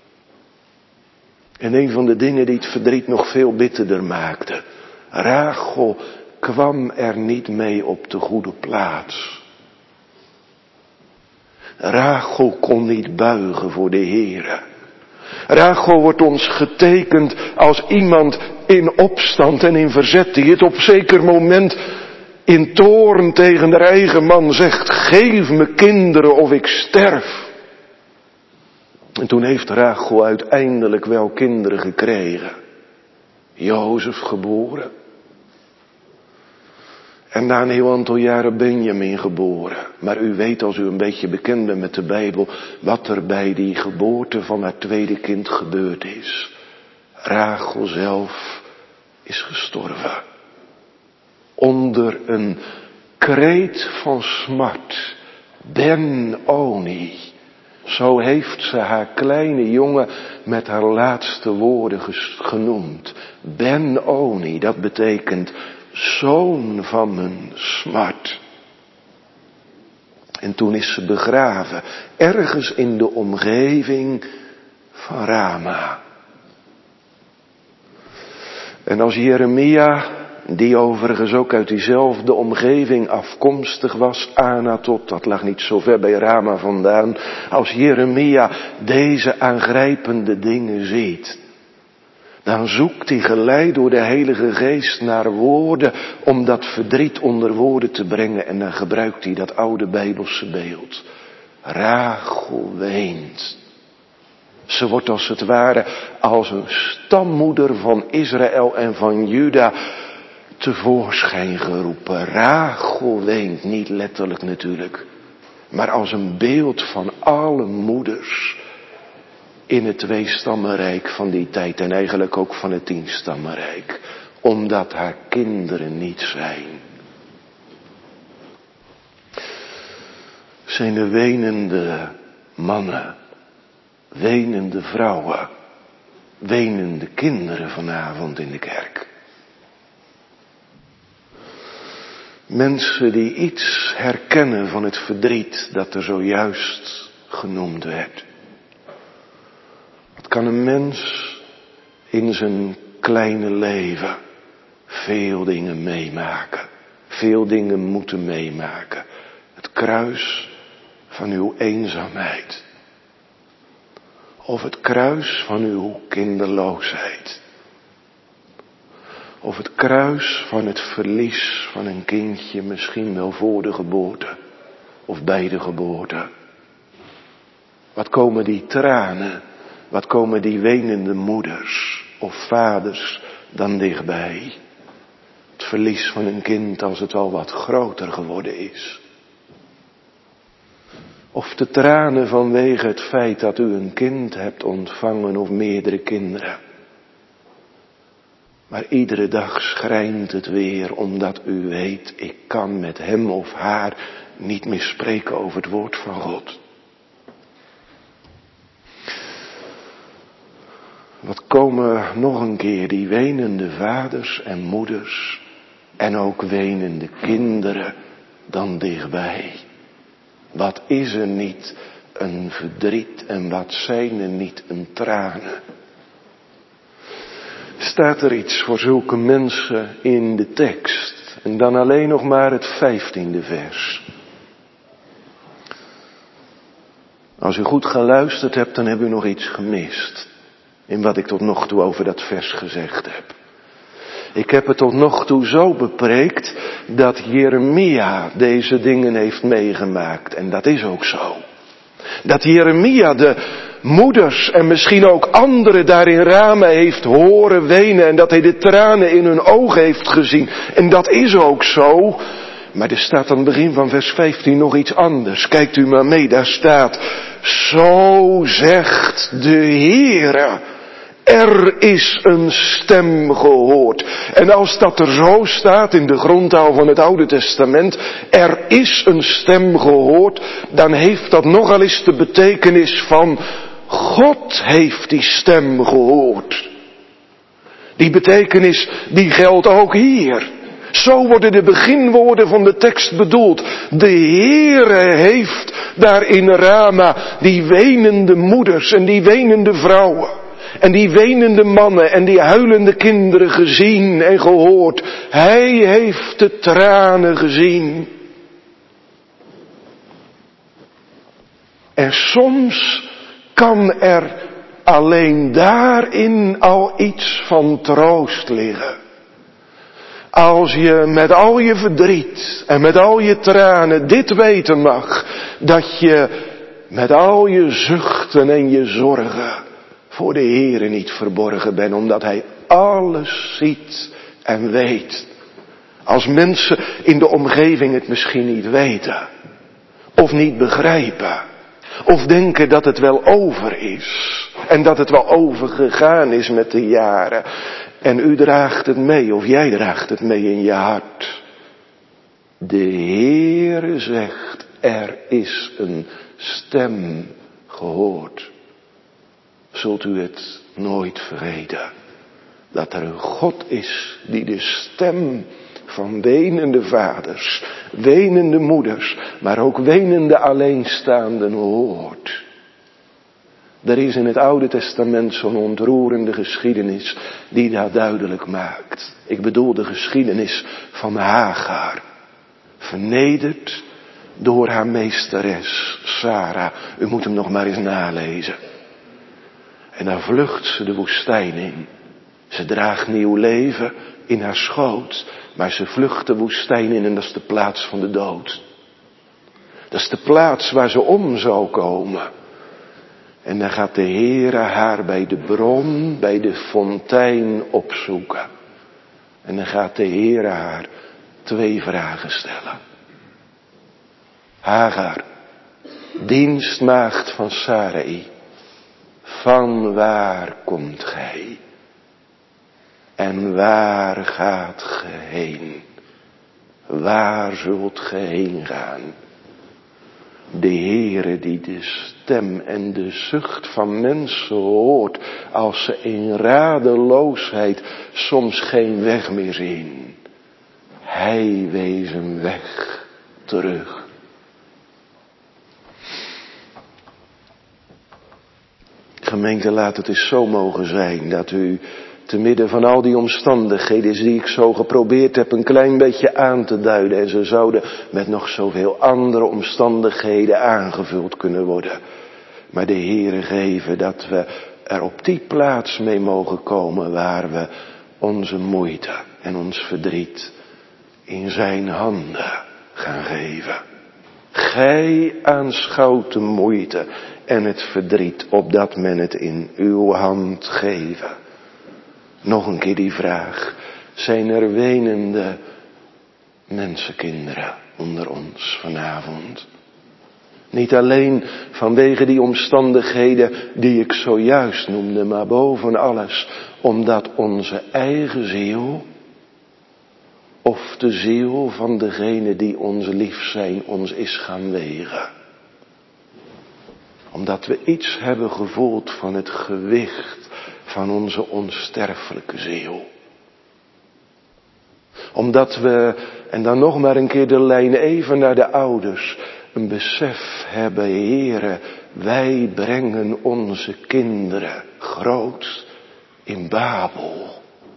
En een van de dingen die het verdriet nog veel bitterder maakte. Rachel kwam er niet mee op de goede plaats. Rachel kon niet buigen voor de Heere. Rachel wordt ons getekend als iemand in opstand en in verzet die het op zeker moment in toorn tegen haar eigen man zegt, geef me kinderen of ik sterf. En toen heeft Rachel uiteindelijk wel kinderen gekregen. Jozef geboren. En na een heel aantal jaren Benjamin geboren. Maar u weet, als u een beetje bekend bent met de Bijbel, wat er bij die geboorte van haar tweede kind gebeurd is. Rachel zelf is gestorven. Onder een kreet van smart. Ben-Oni. Zo heeft ze haar kleine jongen met haar laatste woorden genoemd. Ben-Oni, dat betekent zoon van mijn smart. En toen is ze begraven, ergens in de omgeving van Rama. En als Jeremia, die overigens ook uit diezelfde omgeving afkomstig was, Anatot, dat lag niet zo ver bij Rama vandaan. Als Jeremia deze aangrijpende dingen ziet, dan zoekt hij geleid door de Heilige Geest naar woorden om dat verdriet onder woorden te brengen. En dan gebruikt hij dat oude Bijbelse beeld. Rachel weent. Ze wordt als het ware als een stammoeder van Israël en van Juda tevoorschijn geroepen. Rachel weent, niet letterlijk natuurlijk, maar als een beeld van alle moeders in het tweestammenrijk van die tijd en eigenlijk ook van het tienstammenrijk. Omdat haar kinderen niet zijn. Zijn er wenende mannen, wenende vrouwen, wenende kinderen vanavond in de kerk. Mensen die iets herkennen van het verdriet dat er zojuist genoemd werd. Wat kan een mens in zijn kleine leven veel dingen meemaken, veel dingen moeten meemaken. Het kruis van uw eenzaamheid. Of het kruis van uw kinderloosheid. Of het kruis van het verlies van een kindje, misschien wel voor de geboorte. Of bij de geboorte. Wat komen die tranen, wat komen die wenende moeders of vaders dan dichtbij? Het verlies van een kind als het al wat groter geworden is. Of de tranen vanwege het feit dat u een kind hebt ontvangen of meerdere kinderen. Maar iedere dag schrijnt het weer omdat u weet, ik kan met hem of haar niet meer spreken over het woord van God. Wat komen nog een keer die wenende vaders en moeders en ook wenende kinderen dan dichtbij. Wat is er niet een verdriet en wat zijn er niet een tranen. Staat er iets voor zulke mensen in de tekst en dan alleen nog maar het vijftiende vers. Als u goed geluisterd hebt, dan hebt u nog iets gemist in wat ik tot nog toe over dat vers gezegd heb. Ik heb het tot nog toe zo bepreekt dat Jeremia deze dingen heeft meegemaakt. En dat is ook zo. Dat Jeremia de moeders en misschien ook anderen daar in Rama heeft horen wenen. En dat hij de tranen in hun ogen heeft gezien. En dat is ook zo. Maar er staat aan het begin van vers vijftien nog iets anders. Kijkt u maar mee, daar staat: zo zegt de Heere. Er is een stem gehoord. En als dat er zo staat in de grondtaal van het Oude Testament, er is een stem gehoord, dan heeft dat nogal eens de betekenis van God heeft die stem gehoord. Die betekenis die geldt ook hier. Zo worden de beginwoorden van de tekst bedoeld. De Heere heeft daar in Rama die wenende moeders en die wenende vrouwen. En die wenende mannen en die huilende kinderen gezien en gehoord. Hij heeft de tranen gezien. En soms kan er alleen daarin al iets van troost liggen. Als je met al je verdriet en met al je tranen dit weten mag. Dat je met al je zuchten en je zorgen voor de Heere niet verborgen bent, omdat Hij alles ziet en weet. Als mensen in de omgeving het misschien niet weten, of niet begrijpen, of denken dat het wel over is, en dat het wel overgegaan is met de jaren, en u draagt het mee, of jij draagt het mee in je hart. De Heere zegt, er is een stem gehoord. Zult u het nooit vergeten. Dat er een God is die de stem van wenende vaders, wenende moeders, maar ook wenende alleenstaanden hoort. Er is in het Oude Testament zo'n ontroerende geschiedenis die dat duidelijk maakt. Ik bedoel de geschiedenis van Hagar. Vernederd door haar meesteres, Sarah. U moet hem nog maar eens nalezen. En dan vlucht ze de woestijn in. Ze draagt nieuw leven in haar schoot. Maar ze vlucht de woestijn in en dat is de plaats van de dood. Dat is de plaats waar ze om zou komen. En dan gaat de Heere haar bij de bron, bij de fontein opzoeken. En dan gaat de Heere haar twee vragen stellen. Hagar, dienstmaagd van Sarai, van waar komt gij? En waar gaat ge heen? Waar zult ge heen gaan? De Heere die de stem en de zucht van mensen hoort, als ze in radeloosheid soms geen weg meer zien. Hij wees een weg terug. Gemeente, laat het eens zo mogen zijn dat u te midden van al die omstandigheden die ik zo geprobeerd heb een klein beetje aan te duiden, en ze zouden met nog zoveel andere omstandigheden aangevuld kunnen worden. Maar de Heere geven dat we er op die plaats mee mogen komen waar we onze moeite en ons verdriet in zijn handen gaan geven. Gij aanschouwt de moeite en het verdriet, opdat men het in uw hand geven. Nog een keer die vraag. Zijn er wenende mensenkinderen onder ons vanavond? Niet alleen vanwege die omstandigheden die ik zojuist noemde, maar boven alles omdat onze eigen ziel, of de ziel van degene die ons lief zijn, ons is gaan wegen. Omdat we iets hebben gevoeld van het gewicht van onze onsterfelijke ziel. Omdat we, en dan nog maar een keer de lijn even naar de ouders, een besef hebben, Heere, wij brengen onze kinderen groot in Babel.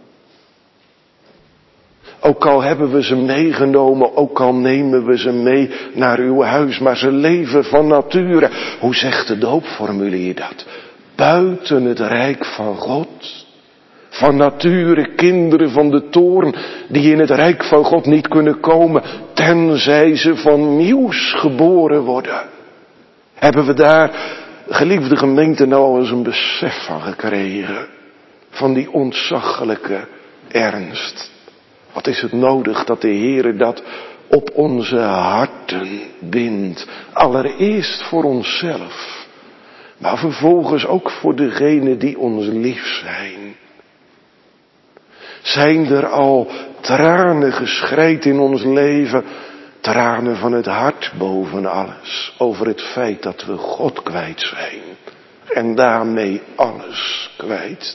Ook al hebben we ze meegenomen, ook al nemen we ze mee naar uw huis, maar ze leven van nature. Hoe zegt de doopformulier dat? Buiten het rijk van God. Van nature kinderen van de toorn die in het rijk van God niet kunnen komen, tenzij ze van nieuws geboren worden. Hebben we daar, geliefde gemeente, nou al eens een besef van gekregen? Van die ontzaglijke ernst. Wat is het nodig dat de Heere dat op onze harten bindt. Allereerst voor onszelf. Maar vervolgens ook voor degenen die ons lief zijn. Zijn er al tranen geschreid in ons leven. Tranen van het hart boven alles. Over het feit dat we God kwijt zijn. En daarmee alles kwijt.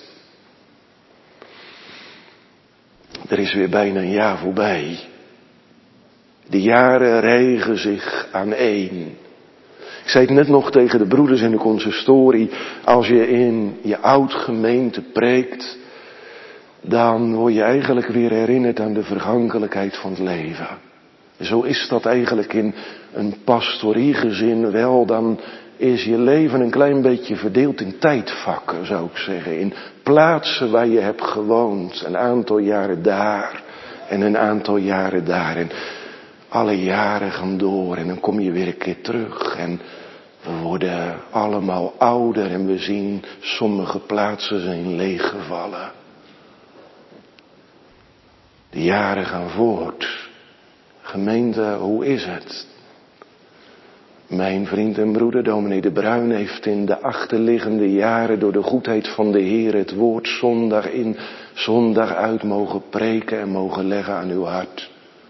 Er is weer bijna een jaar voorbij. De jaren rijgen zich aan één. Ik zei het net nog tegen de broeders in de consistorie. Als je in je oud-gemeente preekt, dan word je eigenlijk weer herinnerd aan de vergankelijkheid van het leven. Zo is dat eigenlijk in een pastoriegezin wel. Dan is je leven een klein beetje verdeeld in tijdvakken, zou ik zeggen. In plaatsen waar je hebt gewoond. Een aantal jaren daar en een aantal jaren daar. En alle jaren gaan door en dan kom je weer een keer terug. En we worden allemaal ouder en we zien sommige plaatsen zijn leeggevallen. De jaren gaan voort. Gemeente, hoe is het? Mijn vriend en broeder dominee de Bruin heeft in de achterliggende jaren door de goedheid van de Heer het woord zondag in, zondag uit mogen preken en mogen leggen aan uw hart.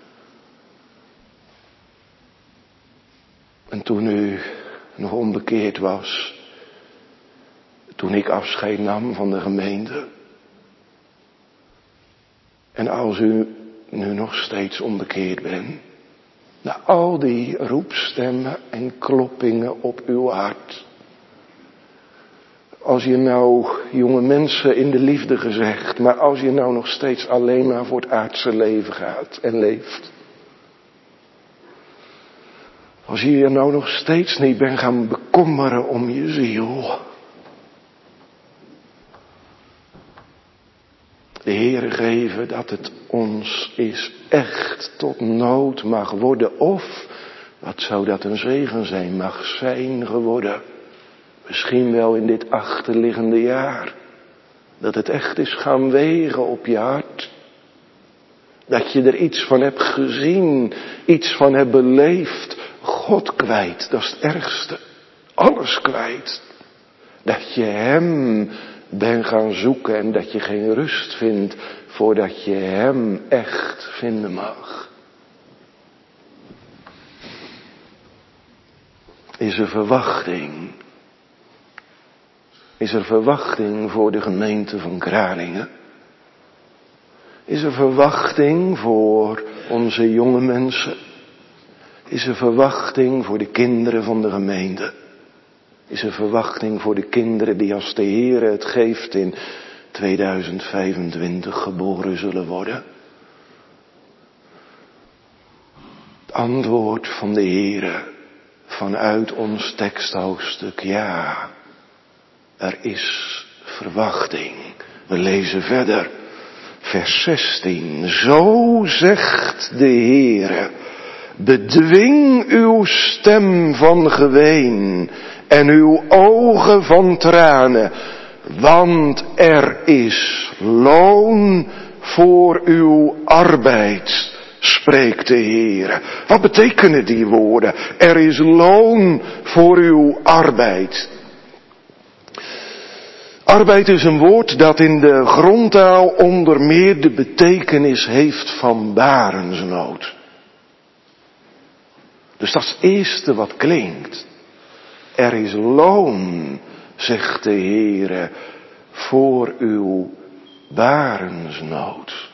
En toen u nog onbekeerd was, toen ik afscheid nam van de gemeente. En als u nu nog steeds onbekeerd bent, na al die roepstemmen en kloppingen op uw hart. Als je nou, jonge mensen in de liefde gezegd, maar als je nou nog steeds alleen maar voor het aardse leven gaat en leeft. Als je je nou nog steeds niet bent gaan bekommeren om je ziel. De Heere geven dat het ons is echt tot nood mag worden. Of, wat zou dat een zegen zijn, mag zijn geworden. Misschien wel in dit achterliggende jaar. Dat het echt is gaan wegen op je hart. Dat je er iets van hebt gezien. Iets van hebt beleefd. God kwijt, dat is het ergste. Alles kwijt. Dat je hem bent gaan zoeken en dat je geen rust vindt voordat je hem echt vinden mag. Is er verwachting? Is er verwachting voor de gemeente van Kralingen? Is er verwachting voor onze jonge mensen? Is er verwachting voor de kinderen van de gemeente? Is er verwachting voor de kinderen die als de Heere het geeft in tweeduizend vijfentwintig geboren zullen worden? Het antwoord van de Heere vanuit ons teksthoofdstuk, ja, er is verwachting. We lezen verder, vers zestien. Zo zegt de Heere, bedwing uw stem van geween en uw ogen van tranen, want er is loon voor uw arbeid, spreekt de Heere. Wat betekenen die woorden? Er is loon voor uw arbeid. Arbeid is een woord dat in de grondtaal onder meer de betekenis heeft van barensnood. Dus dat is het eerste wat klinkt. Er is loon, zegt de Heere, voor uw barensnood.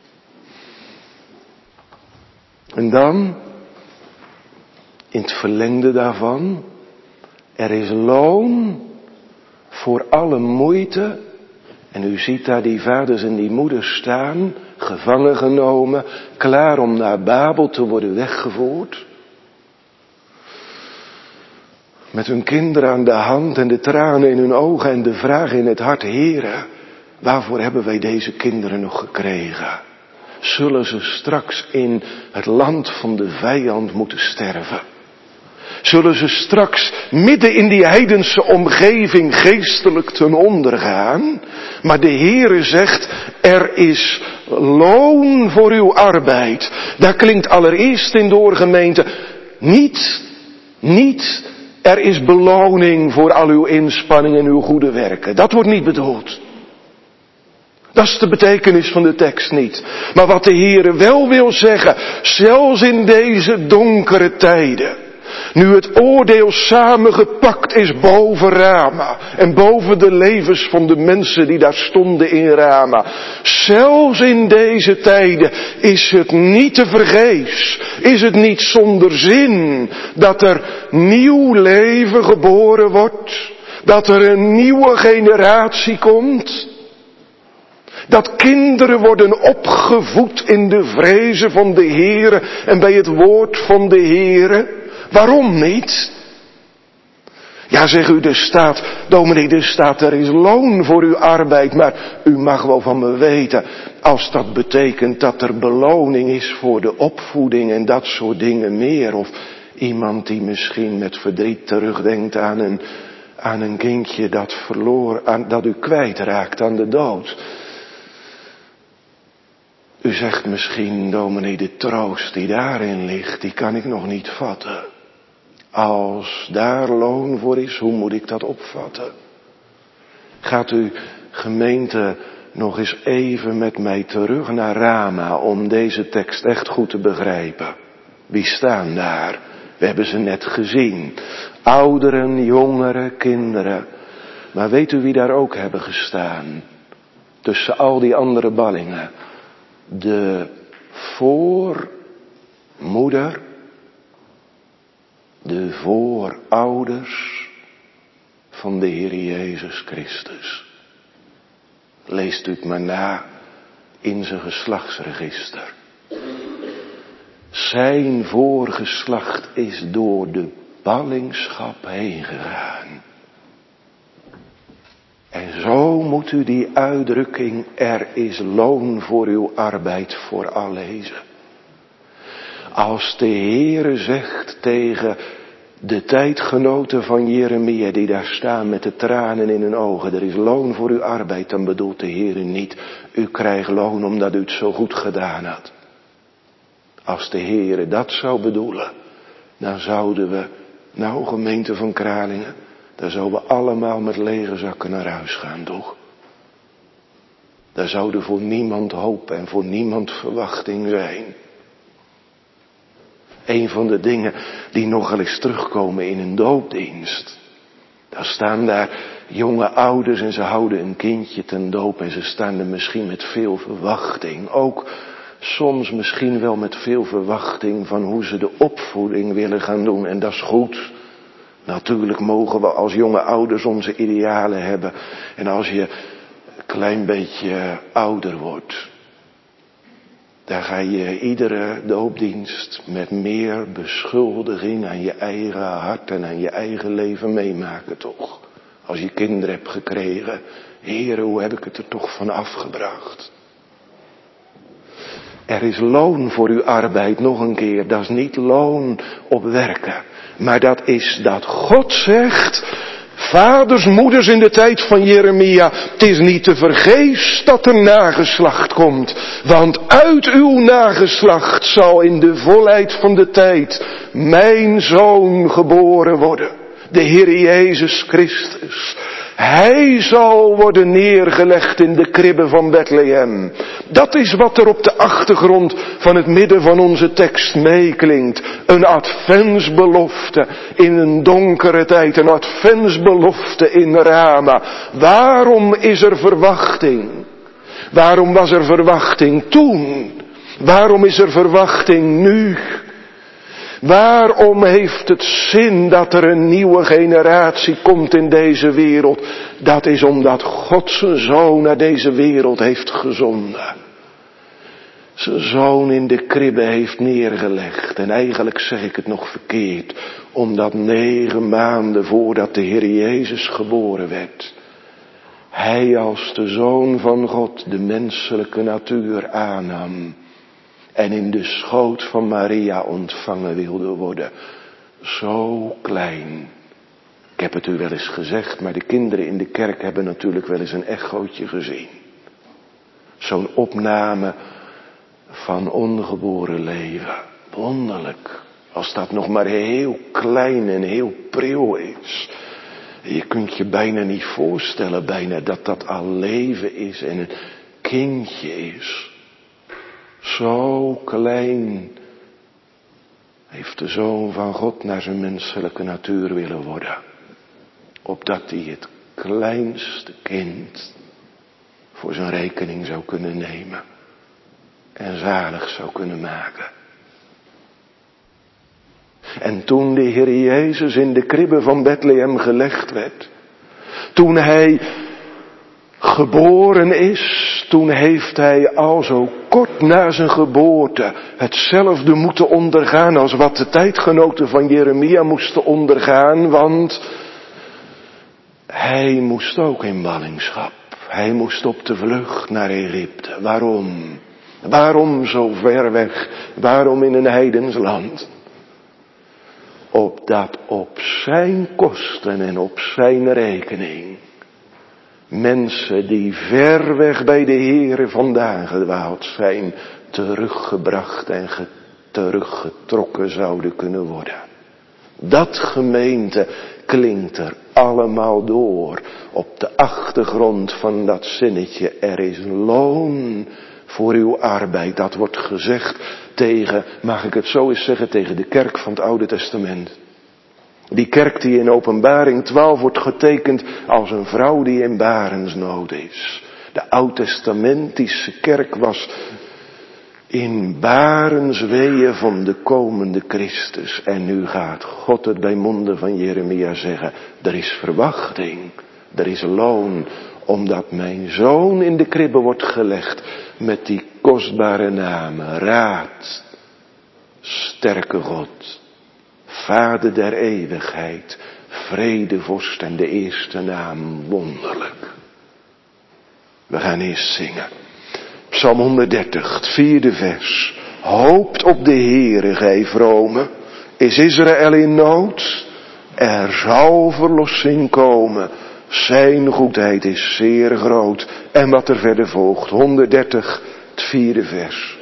En dan, in het verlengde daarvan, er is loon voor alle moeite. En u ziet daar die vaders en die moeders staan, gevangen genomen, klaar om naar Babel te worden weggevoerd. Met hun kinderen aan de hand en de tranen in hun ogen en de vraag in het hart, Heere, waarvoor hebben wij deze kinderen nog gekregen? Zullen ze straks in het land van de vijand moeten sterven? Zullen ze straks midden in die heidense omgeving geestelijk ten onder gaan? Maar de Heere zegt, er is loon voor uw arbeid. Daar klinkt allereerst in door gemeente, niet, niet, er is beloning voor al uw inspanning en uw goede werken. Dat wordt niet bedoeld. Dat is de betekenis van de tekst niet. Maar wat de Heere wel wil zeggen, zelfs in deze donkere tijden, nu het oordeel samengepakt is boven Rama en boven de levens van de mensen die daar stonden in Rama. Zelfs in deze tijden is het niet te vergeefs, is het niet zonder zin dat er nieuw leven geboren wordt, dat er een nieuwe generatie komt. Dat kinderen worden opgevoed in de vrezen van de Heere en bij het woord van de Heere. Waarom niet? Ja, zeg u, er staat, dominee, er staat, er is loon voor uw arbeid, maar u mag wel van me weten, als dat betekent dat er beloning is voor de opvoeding en dat soort dingen meer, of iemand die misschien met verdriet terugdenkt aan een, aan een kindje dat verloor, aan, dat u kwijtraakt aan de dood. U zegt misschien, dominee, de troost die daarin ligt, die kan ik nog niet vatten. Als daar loon voor is, hoe moet ik dat opvatten? Gaat u, gemeente, nog eens even met mij terug naar Rama om deze tekst echt goed te begrijpen. Wie staan daar? We hebben ze net gezien. Ouderen, jongeren, kinderen. Maar weet u wie daar ook hebben gestaan? Tussen al die andere ballingen. De voormoeder, de voorouders van de Heer Jezus Christus. Leest u het maar na in zijn geslachtsregister. Zijn voorgeslacht is door de ballingschap heen gegaan. En zo moet u die uitdrukking, er is loon voor uw arbeid, vooral lezen. Als de Heere zegt tegen De tijdgenoten van Jeremia die daar staan met de tranen in hun ogen. Er is loon voor uw arbeid, dan bedoelt de Heer niet. U krijgt loon omdat u het zo goed gedaan had. Als de Heer dat zou bedoelen, dan zouden we, nou gemeente van Kralingen, dan zouden we allemaal met lege zakken naar huis gaan, toch? Daar zou er voor niemand hoop en voor niemand verwachting zijn. Een van de dingen die nogal eens terugkomen in een doopdienst. Daar staan daar jonge ouders en ze houden een kindje ten doop en ze staan er misschien met veel verwachting. Ook soms misschien wel met veel verwachting van hoe ze de opvoeding willen gaan doen. En dat is goed. Natuurlijk mogen we als jonge ouders onze idealen hebben. En als je een klein beetje ouder wordt, daar ga je iedere doopdienst met meer beschuldiging aan je eigen hart en aan je eigen leven meemaken, toch? Als je kinderen hebt gekregen, Heer, hoe heb ik het er toch van afgebracht? Er is loon voor uw arbeid, nog een keer. Dat is niet loon op werken. Maar dat is dat God zegt, vaders, moeders in de tijd van Jeremia, het is niet te vergeefs dat er nageslacht komt. Want uit uw nageslacht zal in de volheid van de tijd mijn zoon geboren worden. De Heer Jezus Christus. Hij zal worden neergelegd in de kribbe van Bethlehem. Dat is wat er op de achtergrond van het midden van onze tekst meeklinkt. Een adventsbelofte in een donkere tijd. Een adventsbelofte in Rama. Waarom is er verwachting? Waarom was er verwachting toen? Waarom is er verwachting nu? Waarom heeft het zin dat er een nieuwe generatie komt in deze wereld? Dat is omdat God zijn zoon naar deze wereld heeft gezonden. Zijn zoon in de kribbe heeft neergelegd. En eigenlijk zeg ik het nog verkeerd. Omdat negen maanden voordat de Heer Jezus geboren werd, hij als de zoon van God de menselijke natuur aannam. En in de schoot van Maria ontvangen wilde worden. Zo klein. Ik heb het u wel eens gezegd, maar de kinderen in de kerk hebben natuurlijk wel eens een echootje gezien. Zo'n opname van ongeboren leven. Wonderlijk. Als dat nog maar heel klein en heel pril is. Je kunt je bijna niet voorstellen bijna dat dat al leven is en een kindje is. Zo klein heeft de Zoon van God naar zijn menselijke natuur willen worden. Opdat hij het kleinste kind voor zijn rekening zou kunnen nemen. En zalig zou kunnen maken. En toen de Heer Jezus in de kribbe van Bethlehem gelegd werd. Toen hij geboren is. Toen heeft hij al zo kort na zijn geboorte hetzelfde moeten ondergaan als wat de tijdgenoten van Jeremia moesten ondergaan. Want hij moest ook in ballingschap. Hij moest op de vlucht naar Egypte. Waarom? Waarom zo ver weg? Waarom in een heidens land? Opdat op zijn kosten en op zijn rekening mensen die ver weg bij de Heere vandaan gedwaald zijn, teruggebracht en ge- teruggetrokken zouden kunnen worden. Dat, gemeente, klinkt er allemaal door op de achtergrond van dat zinnetje. Er is loon voor uw arbeid. Dat wordt gezegd tegen, mag ik het zo eens zeggen, tegen de kerk van het Oude Testament. Die kerk die in Openbaring twaalf wordt getekend als een vrouw die in barensnood is. De oud-testamentische kerk was in barensweeën van de komende Christus. En nu gaat God het bij monden van Jeremia zeggen. Er is verwachting, er is loon, omdat mijn zoon in de kribbe wordt gelegd met die kostbare namen. Raad, sterke God, Vader der eeuwigheid, vredevorst en de eerste naam wonderlijk. We gaan eerst zingen. Psalm honderddertig, het vierde vers. Hoopt op de Heere, gij vrome. Is Israël in nood? Er zal verlossing komen. Zijn goedheid is zeer groot. En wat er verder volgt, honderddertig, het vierde vers.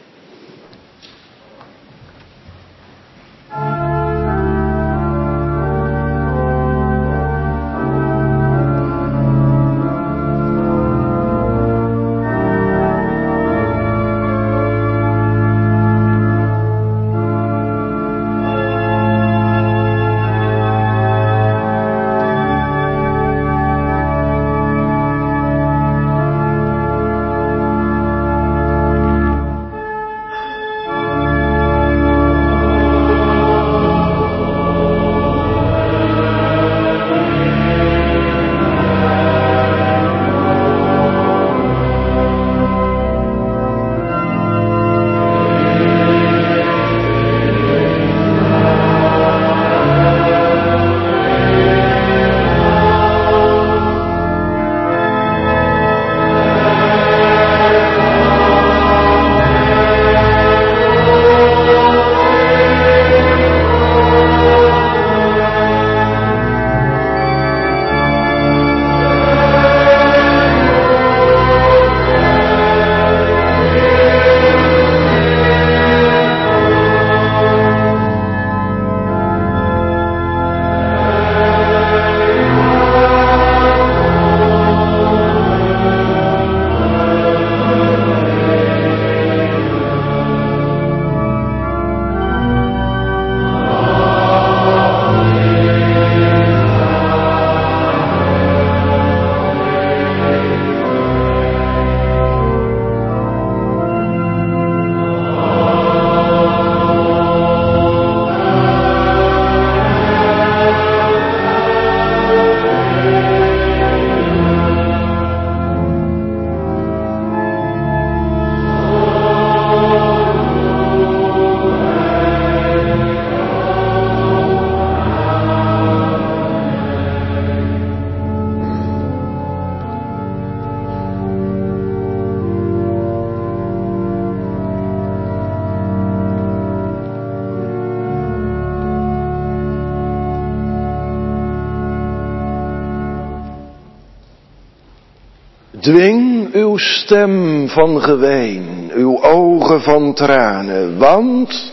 Dwing uw stem van geween, uw ogen van tranen, want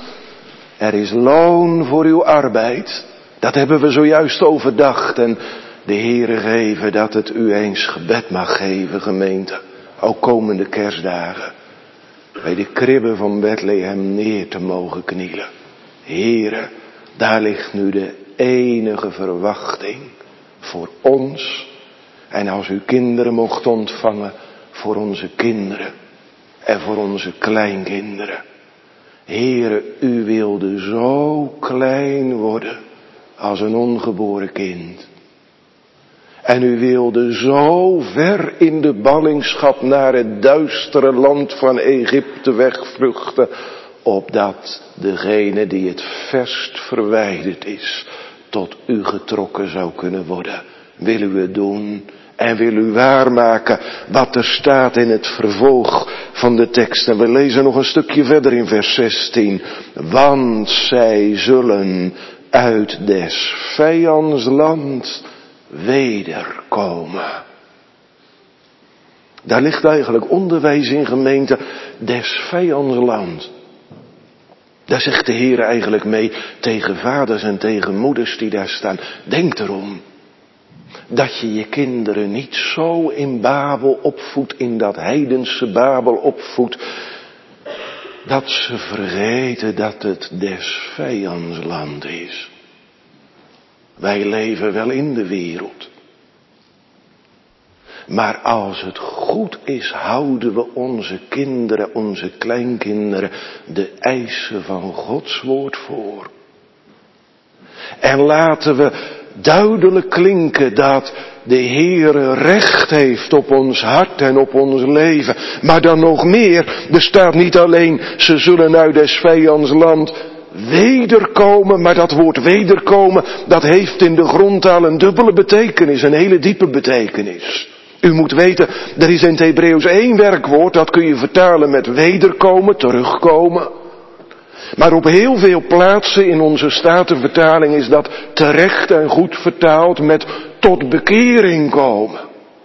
er is loon voor uw arbeid. Dat hebben we zojuist overdacht en de Heere geven dat het u eens gebed mag geven, gemeente. Ook komende kerstdagen, bij de kribben van Bethlehem neer te mogen knielen. Heere, daar ligt nu de enige verwachting voor ons. En als u kinderen mocht ontvangen, voor onze kinderen en voor onze kleinkinderen. Heere, u wilde zo klein worden als een ongeboren kind. En u wilde zo ver in de ballingschap naar het duistere land van Egypte wegvluchten, opdat degene die het verst verwijderd is, tot u getrokken zou kunnen worden. Wil u het doen? En wil u waarmaken wat er staat in het vervolg van de tekst. En we lezen nog een stukje verder in vers zestien. Want zij zullen uit des vijands land wederkomen. Daar ligt eigenlijk onderwijs in, gemeente, des vijands land. Daar zegt de Heer eigenlijk mee tegen vaders en tegen moeders die daar staan. Denk erom. Dat je je kinderen niet zo in Babel opvoedt, in dat heidense Babel opvoedt, dat ze vergeten dat het des vijands land is. Wij leven wel in de wereld. Maar als het goed is, houden we onze kinderen, onze kleinkinderen, de eisen van Gods woord voor. En laten we duidelijk klinken dat de Heere recht heeft op ons hart en op ons leven. Maar dan nog meer, er staat niet alleen, ze zullen uit des vijands land wederkomen, maar dat woord wederkomen, dat heeft in de grondtaal een dubbele betekenis, een hele diepe betekenis. U moet weten, er is in het Hebreeuws één werkwoord, dat kun je vertalen met wederkomen, terugkomen. Maar op heel veel plaatsen in onze Statenvertaling is dat terecht en goed vertaald met tot bekering komen.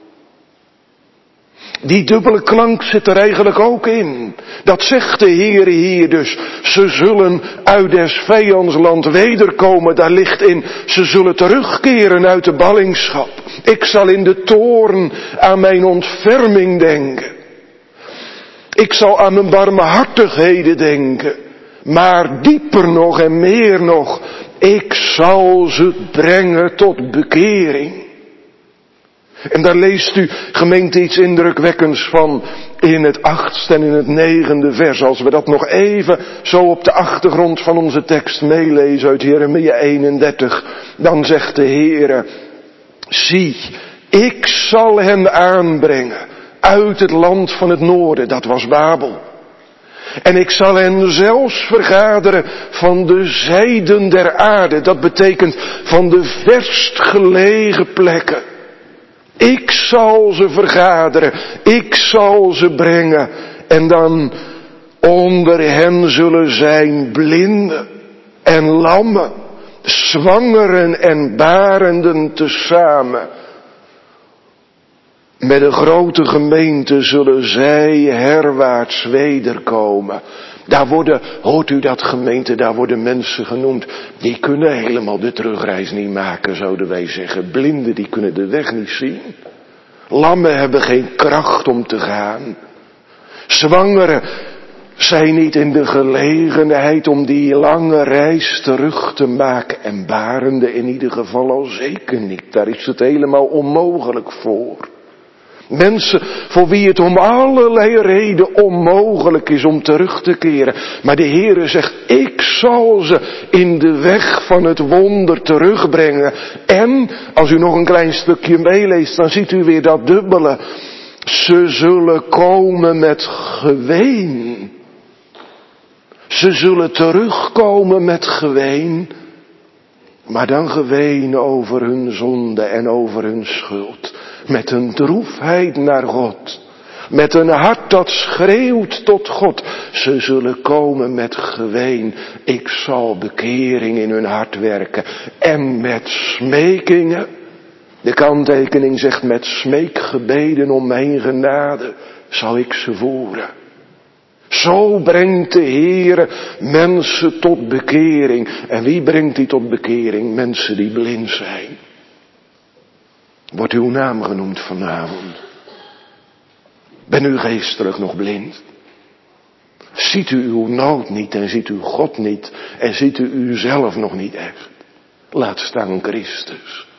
Die dubbele klank zit er eigenlijk ook in. Dat zegt de Heere hier dus. Ze zullen uit des vijandsland wederkomen. Daar ligt in. Ze zullen terugkeren uit de ballingschap. Ik zal in de toorn aan mijn ontferming denken. Ik zal aan mijn barmhartigheden denken. Maar dieper nog en meer nog. Ik zal ze brengen tot bekering. En daar leest u, gemeente, iets indrukwekkends van in het achtste en in het negende vers. Als we dat nog even zo op de achtergrond van onze tekst meelezen uit Jeremia eenendertig. Dan zegt de Heere, zie, ik zal hen aanbrengen uit het land van het noorden, dat was Babel. En ik zal hen zelfs vergaderen van de zijden der aarde, dat betekent van de verst gelegen plekken. Ik zal ze vergaderen, ik zal ze brengen en dan onder hen zullen zijn blinden en lammen, zwangeren en barenden tezamen. Met een grote gemeente zullen zij herwaarts wederkomen. Daar worden, hoort u dat gemeente, daar worden mensen genoemd. Die kunnen helemaal de terugreis niet maken, zouden wij zeggen. Blinden, die kunnen de weg niet zien. Lammen hebben geen kracht om te gaan. Zwangeren zijn niet in de gelegenheid om die lange reis terug te maken. En barenden in ieder geval al zeker niet. Daar is het helemaal onmogelijk voor. Mensen voor wie het om allerlei reden onmogelijk is om terug te keren. Maar de Heere zegt, ik zal ze in de weg van het wonder terugbrengen. En, als u nog een klein stukje meeleest, dan ziet u weer dat dubbele. Ze zullen komen met geween. Ze zullen terugkomen met geween. Maar dan geween over hun zonde en over hun schuld. Met een droefheid naar God. Met een hart dat schreeuwt tot God. Ze zullen komen met geween. Ik zal bekering in hun hart werken. En met smekingen. De kanttekening zegt met smeekgebeden om mijn genade zal ik ze voeren. Zo brengt de Heere mensen tot bekering. En wie brengt die tot bekering? Mensen die blind zijn. Wordt uw naam genoemd vanavond? Ben u geestelijk nog blind? Ziet u uw nood niet en ziet u God niet en ziet u uzelf nog niet echt? Laat staan Christus.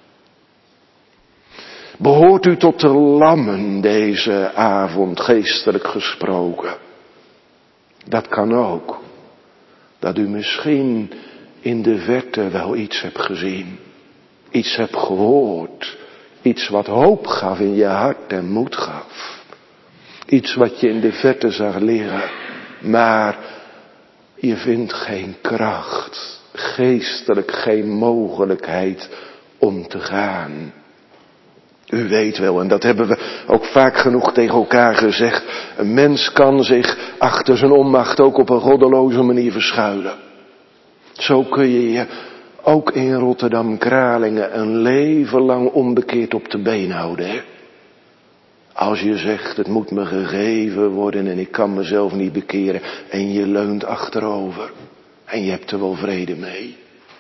Behoort u tot de lammen deze avond, geestelijk gesproken? Dat kan ook. Dat u misschien in de verte wel iets hebt gezien. Iets hebt gehoord. Iets wat hoop gaf in je hart en moed gaf. Iets wat je in de verte zag liggen. Maar je vindt geen kracht. Geestelijk geen mogelijkheid om te gaan. U weet wel, en dat hebben we ook vaak genoeg tegen elkaar gezegd. Een mens kan zich achter zijn onmacht ook op een goddeloze manier verschuilen. Zo kun je je ook in Rotterdam-Kralingen een leven lang onbekeerd op de been houden. Hè? Als je zegt, het moet me gegeven worden en ik kan mezelf niet bekeren. En je leunt achterover. En je hebt er wel vrede mee.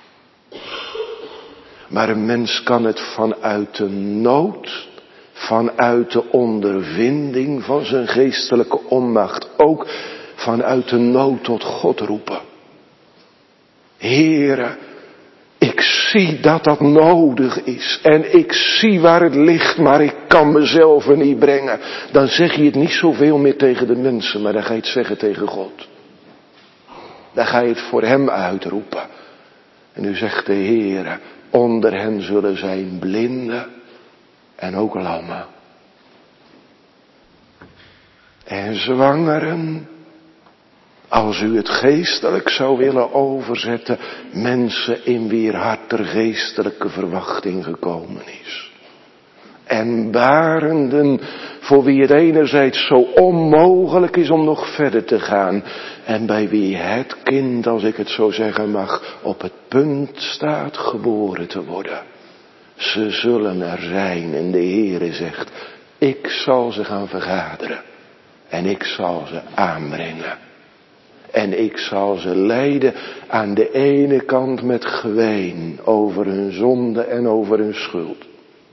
Maar een mens kan het vanuit de nood, vanuit de ondervinding van zijn geestelijke onmacht, ook vanuit de nood tot God roepen. Heere, ik zie dat dat nodig is en ik zie waar het ligt, maar ik kan mezelf er niet brengen. Dan zeg je het niet zoveel meer tegen de mensen, maar dan ga je het zeggen tegen God. Dan ga je het voor hem uitroepen. En nu zegt de Heere, onder hen zullen zijn blinden en ook lammen. En zwangeren, als u het geestelijk zou willen overzetten, mensen in wier hart er geestelijke verwachting gekomen is. En barenden voor wie het enerzijds zo onmogelijk is om nog verder te gaan. En bij wie het kind, als ik het zo zeggen mag, op het punt staat geboren te worden. Ze zullen er zijn en de Heere zegt, ik zal ze gaan vergaderen. En ik zal ze aanbrengen. En ik zal ze leiden aan de ene kant met geween over hun zonde en over hun schuld.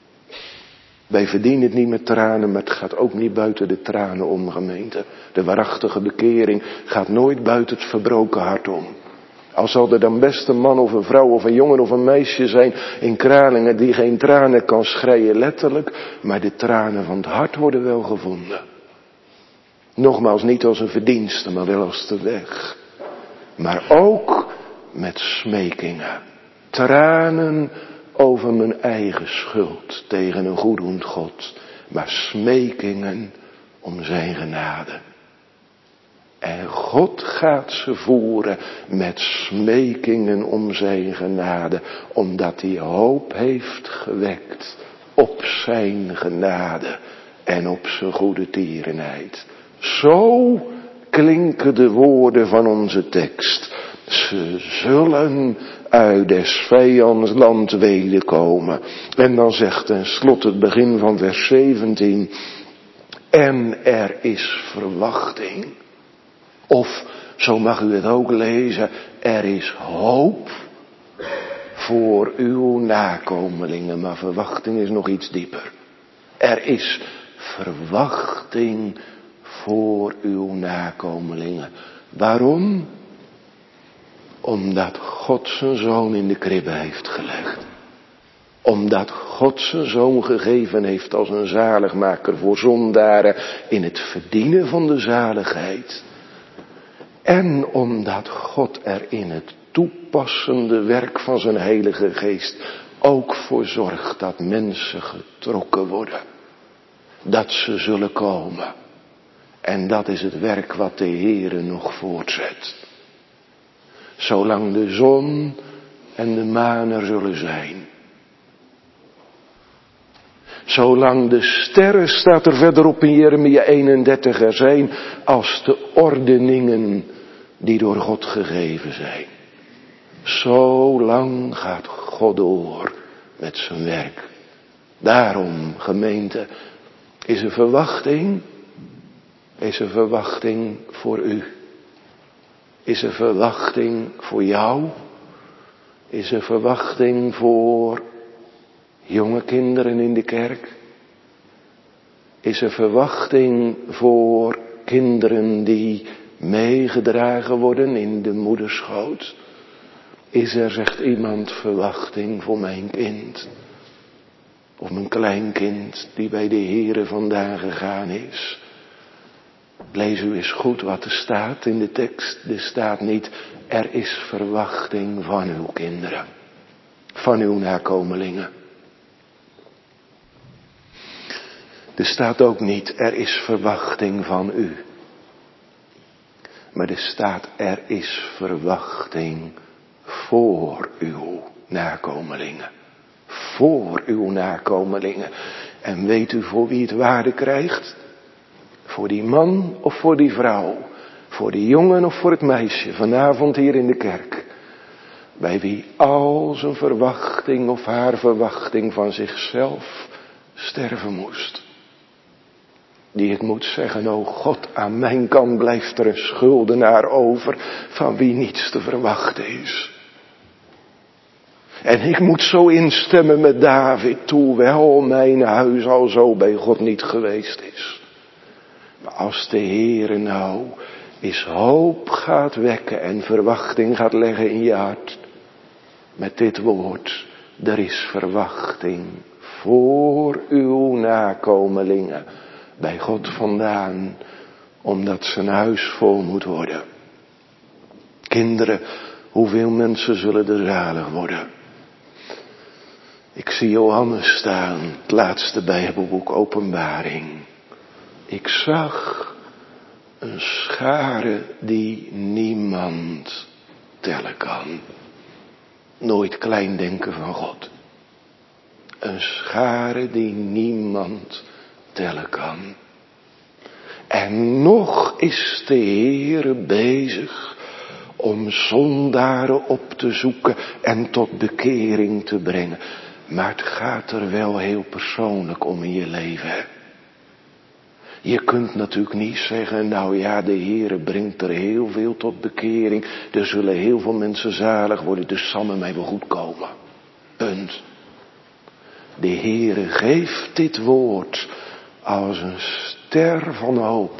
Wij verdienen het niet met tranen, maar het gaat ook niet buiten de tranen om, gemeente. De waarachtige bekering gaat nooit buiten het verbroken hart om. Al zal er dan best een man of een vrouw of een jongen of een meisje zijn in Kralingen die geen tranen kan schreien letterlijk, maar de tranen van het hart worden wel gevonden. Nogmaals, niet als een verdienste, maar wel als de weg. Maar ook met smekingen. Tranen over mijn eigen schuld tegen een goeddoend God. Maar smekingen om zijn genade. En God gaat ze voeren met smekingen om zijn genade. Omdat hij hoop heeft gewekt op zijn genade en op zijn goede tierenheid. Zo klinken de woorden van onze tekst. Ze zullen uit des vijands land wederkomen. En dan zegt ten slotte het begin van vers zeventien. En er is verwachting. Of, zo mag u het ook lezen, er is hoop voor uw nakomelingen. Maar verwachting is nog iets dieper. Er is verwachting voor uw nakomelingen. Waarom? Omdat God zijn zoon in de kribbe heeft gelegd. Omdat God zijn zoon gegeven heeft als een zaligmaker voor zondaren in het verdienen van de zaligheid. En omdat God er in het toepassende werk van zijn Heilige Geest ook voor zorgt dat mensen getrokken worden. Dat ze zullen komen. En dat is het werk wat de Heere nog voortzet. Zolang de zon en de maan er zullen zijn. Zolang de sterren, staat er verderop in Jeremia eenendertig, er zijn als de ordeningen die door God gegeven zijn. Zolang gaat God door met zijn werk. Daarom, gemeente, is er verwachting. Is er verwachting voor u? Is er verwachting voor jou? Is er verwachting voor jonge kinderen in de kerk? Is er verwachting voor kinderen die meegedragen worden in de moederschoot? Is er, zegt iemand, verwachting voor mijn kind? Of mijn kleinkind die bij de Heere vandaan gegaan is? Lees u eens goed wat er staat in de tekst. Er staat niet, er is verwachting van uw kinderen. Van uw nakomelingen. Er staat ook niet, er is verwachting van u. Maar er staat, er is verwachting voor uw nakomelingen. Voor uw nakomelingen. En weet u voor wie het waarde krijgt? Voor die man of voor die vrouw? Voor die jongen of voor het meisje? Vanavond hier in de kerk. Bij wie al zijn verwachting of haar verwachting van zichzelf sterven moest. Die het moet zeggen, o God, aan mijn kant blijft er een schuldenaar over van wie niets te verwachten is. En ik moet zo instemmen met David, hoewel mijn huis al zo bij God niet geweest is. Maar als de Heere nou eens hoop gaat wekken en verwachting gaat leggen in je hart. Met dit woord, er is verwachting voor uw nakomelingen. Bij God vandaan, omdat zijn huis vol moet worden. Kinderen, hoeveel mensen zullen er zalig worden? Ik zie Johannes staan, het laatste Bijbelboek Openbaring. Ik zag een schare die niemand tellen kan. Nooit klein denken van God. Een schare die niemand tellen kan. En nog is de Heere bezig om zondaren op te zoeken en tot bekering te brengen. Maar het gaat er wel heel persoonlijk om in je leven, hè? Je kunt natuurlijk niet zeggen, nou ja, de Heere brengt er heel veel tot bekering. Er zullen heel veel mensen zalig worden, dus zal met mij wel goed komen. Punt. De Heere geeft dit woord als een ster van hoop.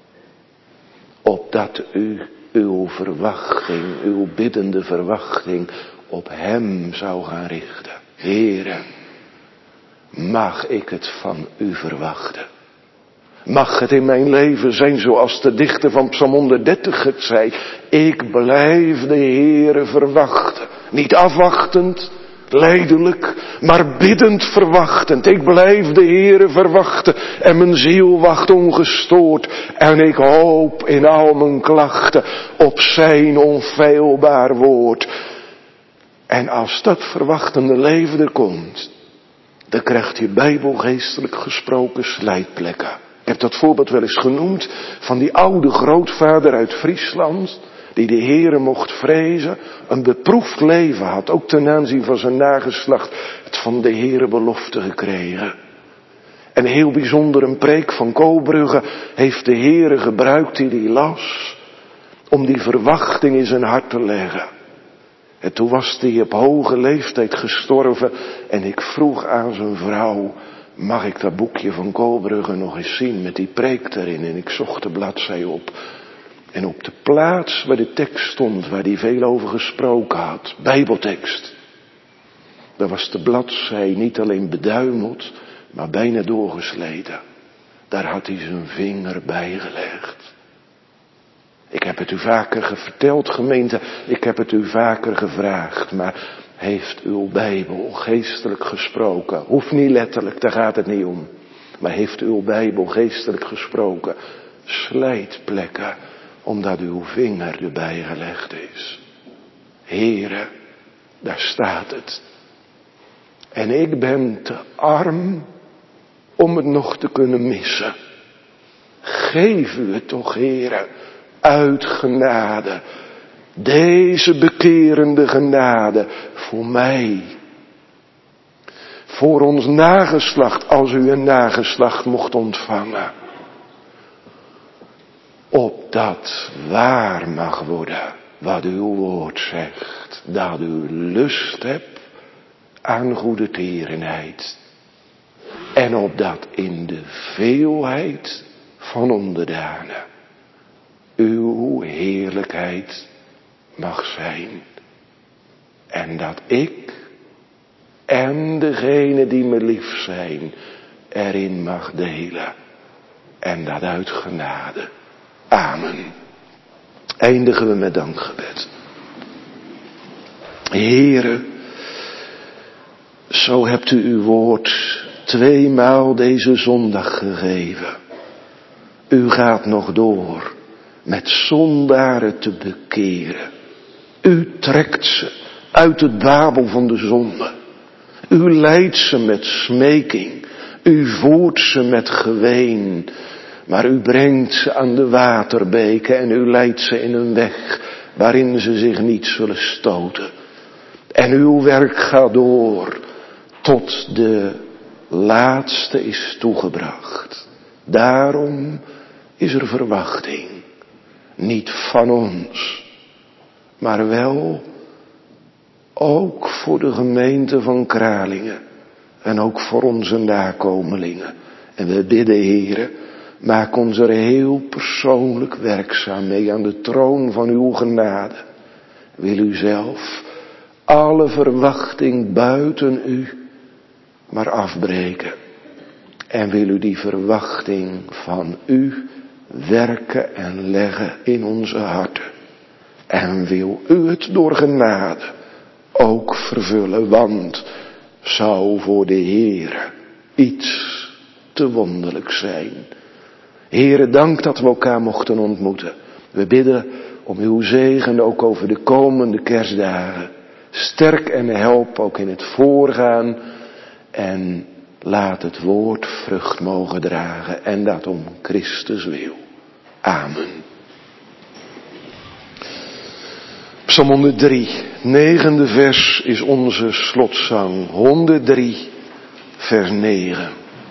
Opdat u uw verwachting, uw biddende verwachting op hem zou gaan richten. Heere, mag ik het van u verwachten? Mag het in mijn leven zijn zoals de dichter van Psalm honderddertig het zei. Ik blijf de Heere verwachten. Niet afwachtend, lijdelijk, maar biddend verwachtend. Ik blijf de Heere verwachten en mijn ziel wacht ongestoord. En ik hoop in al mijn klachten op zijn onfeilbaar woord. En als dat verwachtende leven er komt, dan krijgt je bijbelgeestelijk gesproken slijtplekken. Ik heb dat voorbeeld wel eens genoemd van die oude grootvader uit Friesland, die de Heere mocht vrezen, een beproefd leven had, ook ten aanzien van zijn nageslacht, het van de Heere belofte gekregen. En heel bijzonder een preek van Koolbrugge heeft de Heere gebruikt die hij las, om die verwachting in zijn hart te leggen. En toen was hij op hoge leeftijd gestorven en ik vroeg aan zijn vrouw, mag ik dat boekje van Koolbrugge nog eens zien met die preek erin? En ik zocht de bladzij op. En op de plaats waar de tekst stond, waar hij veel over gesproken had, Bijbeltekst, daar was de bladzij niet alleen beduimeld, maar bijna doorgesleten. Daar had hij zijn vinger bij gelegd. Ik heb het u vaker verteld, gemeente, ik heb het u vaker gevraagd, maar heeft uw Bijbel geestelijk gesproken? Hoeft niet letterlijk, daar gaat het niet om. Maar heeft uw Bijbel geestelijk gesproken? Slijtplekken, omdat uw vinger erbij gelegd is. Heere, daar staat het. En ik ben te arm om het nog te kunnen missen. Geef u het toch, Heere, uit genade. Deze bekerende genade voor mij. Voor ons nageslacht, als u een nageslacht mocht ontvangen. Opdat waar mag worden wat uw woord zegt. Dat u lust hebt aan goede tierenheid. En opdat in de veelheid van onderdanen uw heerlijkheid mag zijn. En dat ik en degene die me lief zijn erin mag delen. En dat uit genade. Amen. Eindigen we met dankgebed. Heere, zo hebt u uw woord tweemaal deze zondag gegeven. U gaat nog door met zondaren te bekeren. U trekt ze uit het Babel van de zonde. U leidt ze met smeking. U voert ze met geween. Maar u brengt ze aan de waterbeken en u leidt ze in een weg waarin ze zich niet zullen stoten. En uw werk gaat door tot de laatste is toegebracht. Daarom is er verwachting. Niet van ons, maar wel ook voor de gemeente van Kralingen en ook voor onze nakomelingen. En we bidden, Heere, maak ons er heel persoonlijk werkzaam mee aan de troon van uw genade. Wil u zelf alle verwachting buiten u maar afbreken. En wil u die verwachting van u werken en leggen in onze harten. En wil u het door genade ook vervullen, want zou voor de Heere iets te wonderlijk zijn. Heere, dank dat we elkaar mochten ontmoeten. We bidden om uw zegen ook over de komende kerstdagen. Sterk en help ook in het voorgaan en laat het woord vrucht mogen dragen en dat om Christus wil. Amen. Psalm honderddrie, negende vers is onze slotzang. honderddrie, vers negen.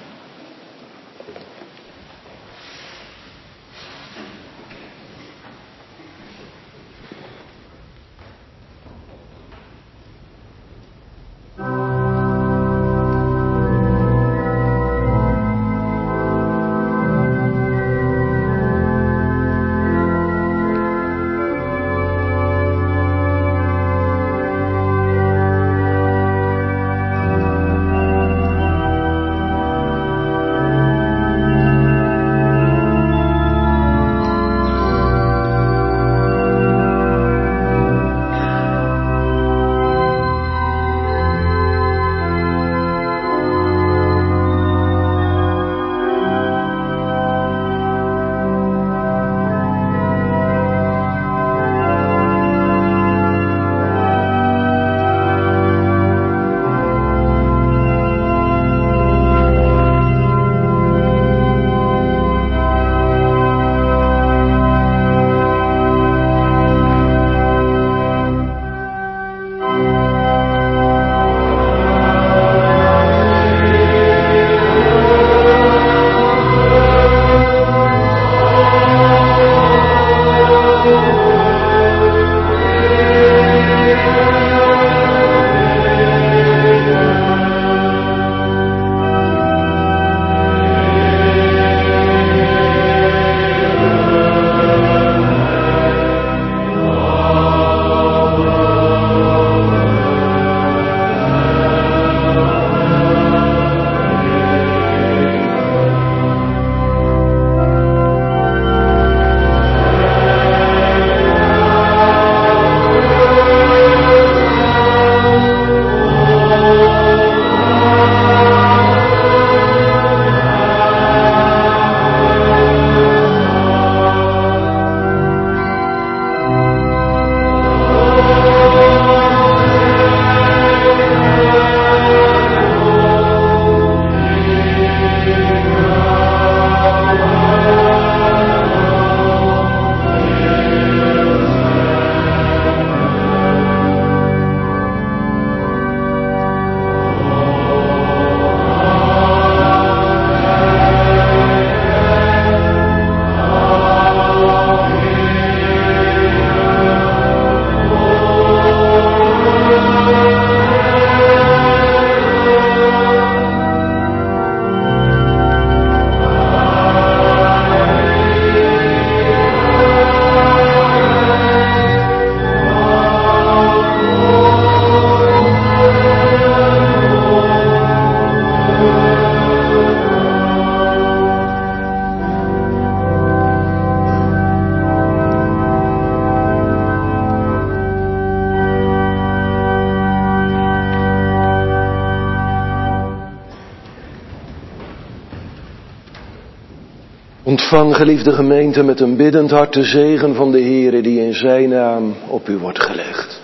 Ontvang, geliefde gemeente, met een biddend hart de zegen van de Heere die in zijn naam op u wordt gelegd.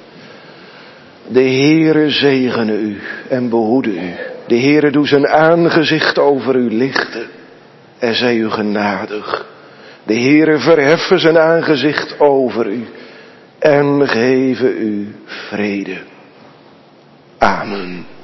De Heere zegene u en behoede u. De Heere doe zijn aangezicht over u lichten en zij u genadig. De Heere verheffen zijn aangezicht over u en geven u vrede. Amen.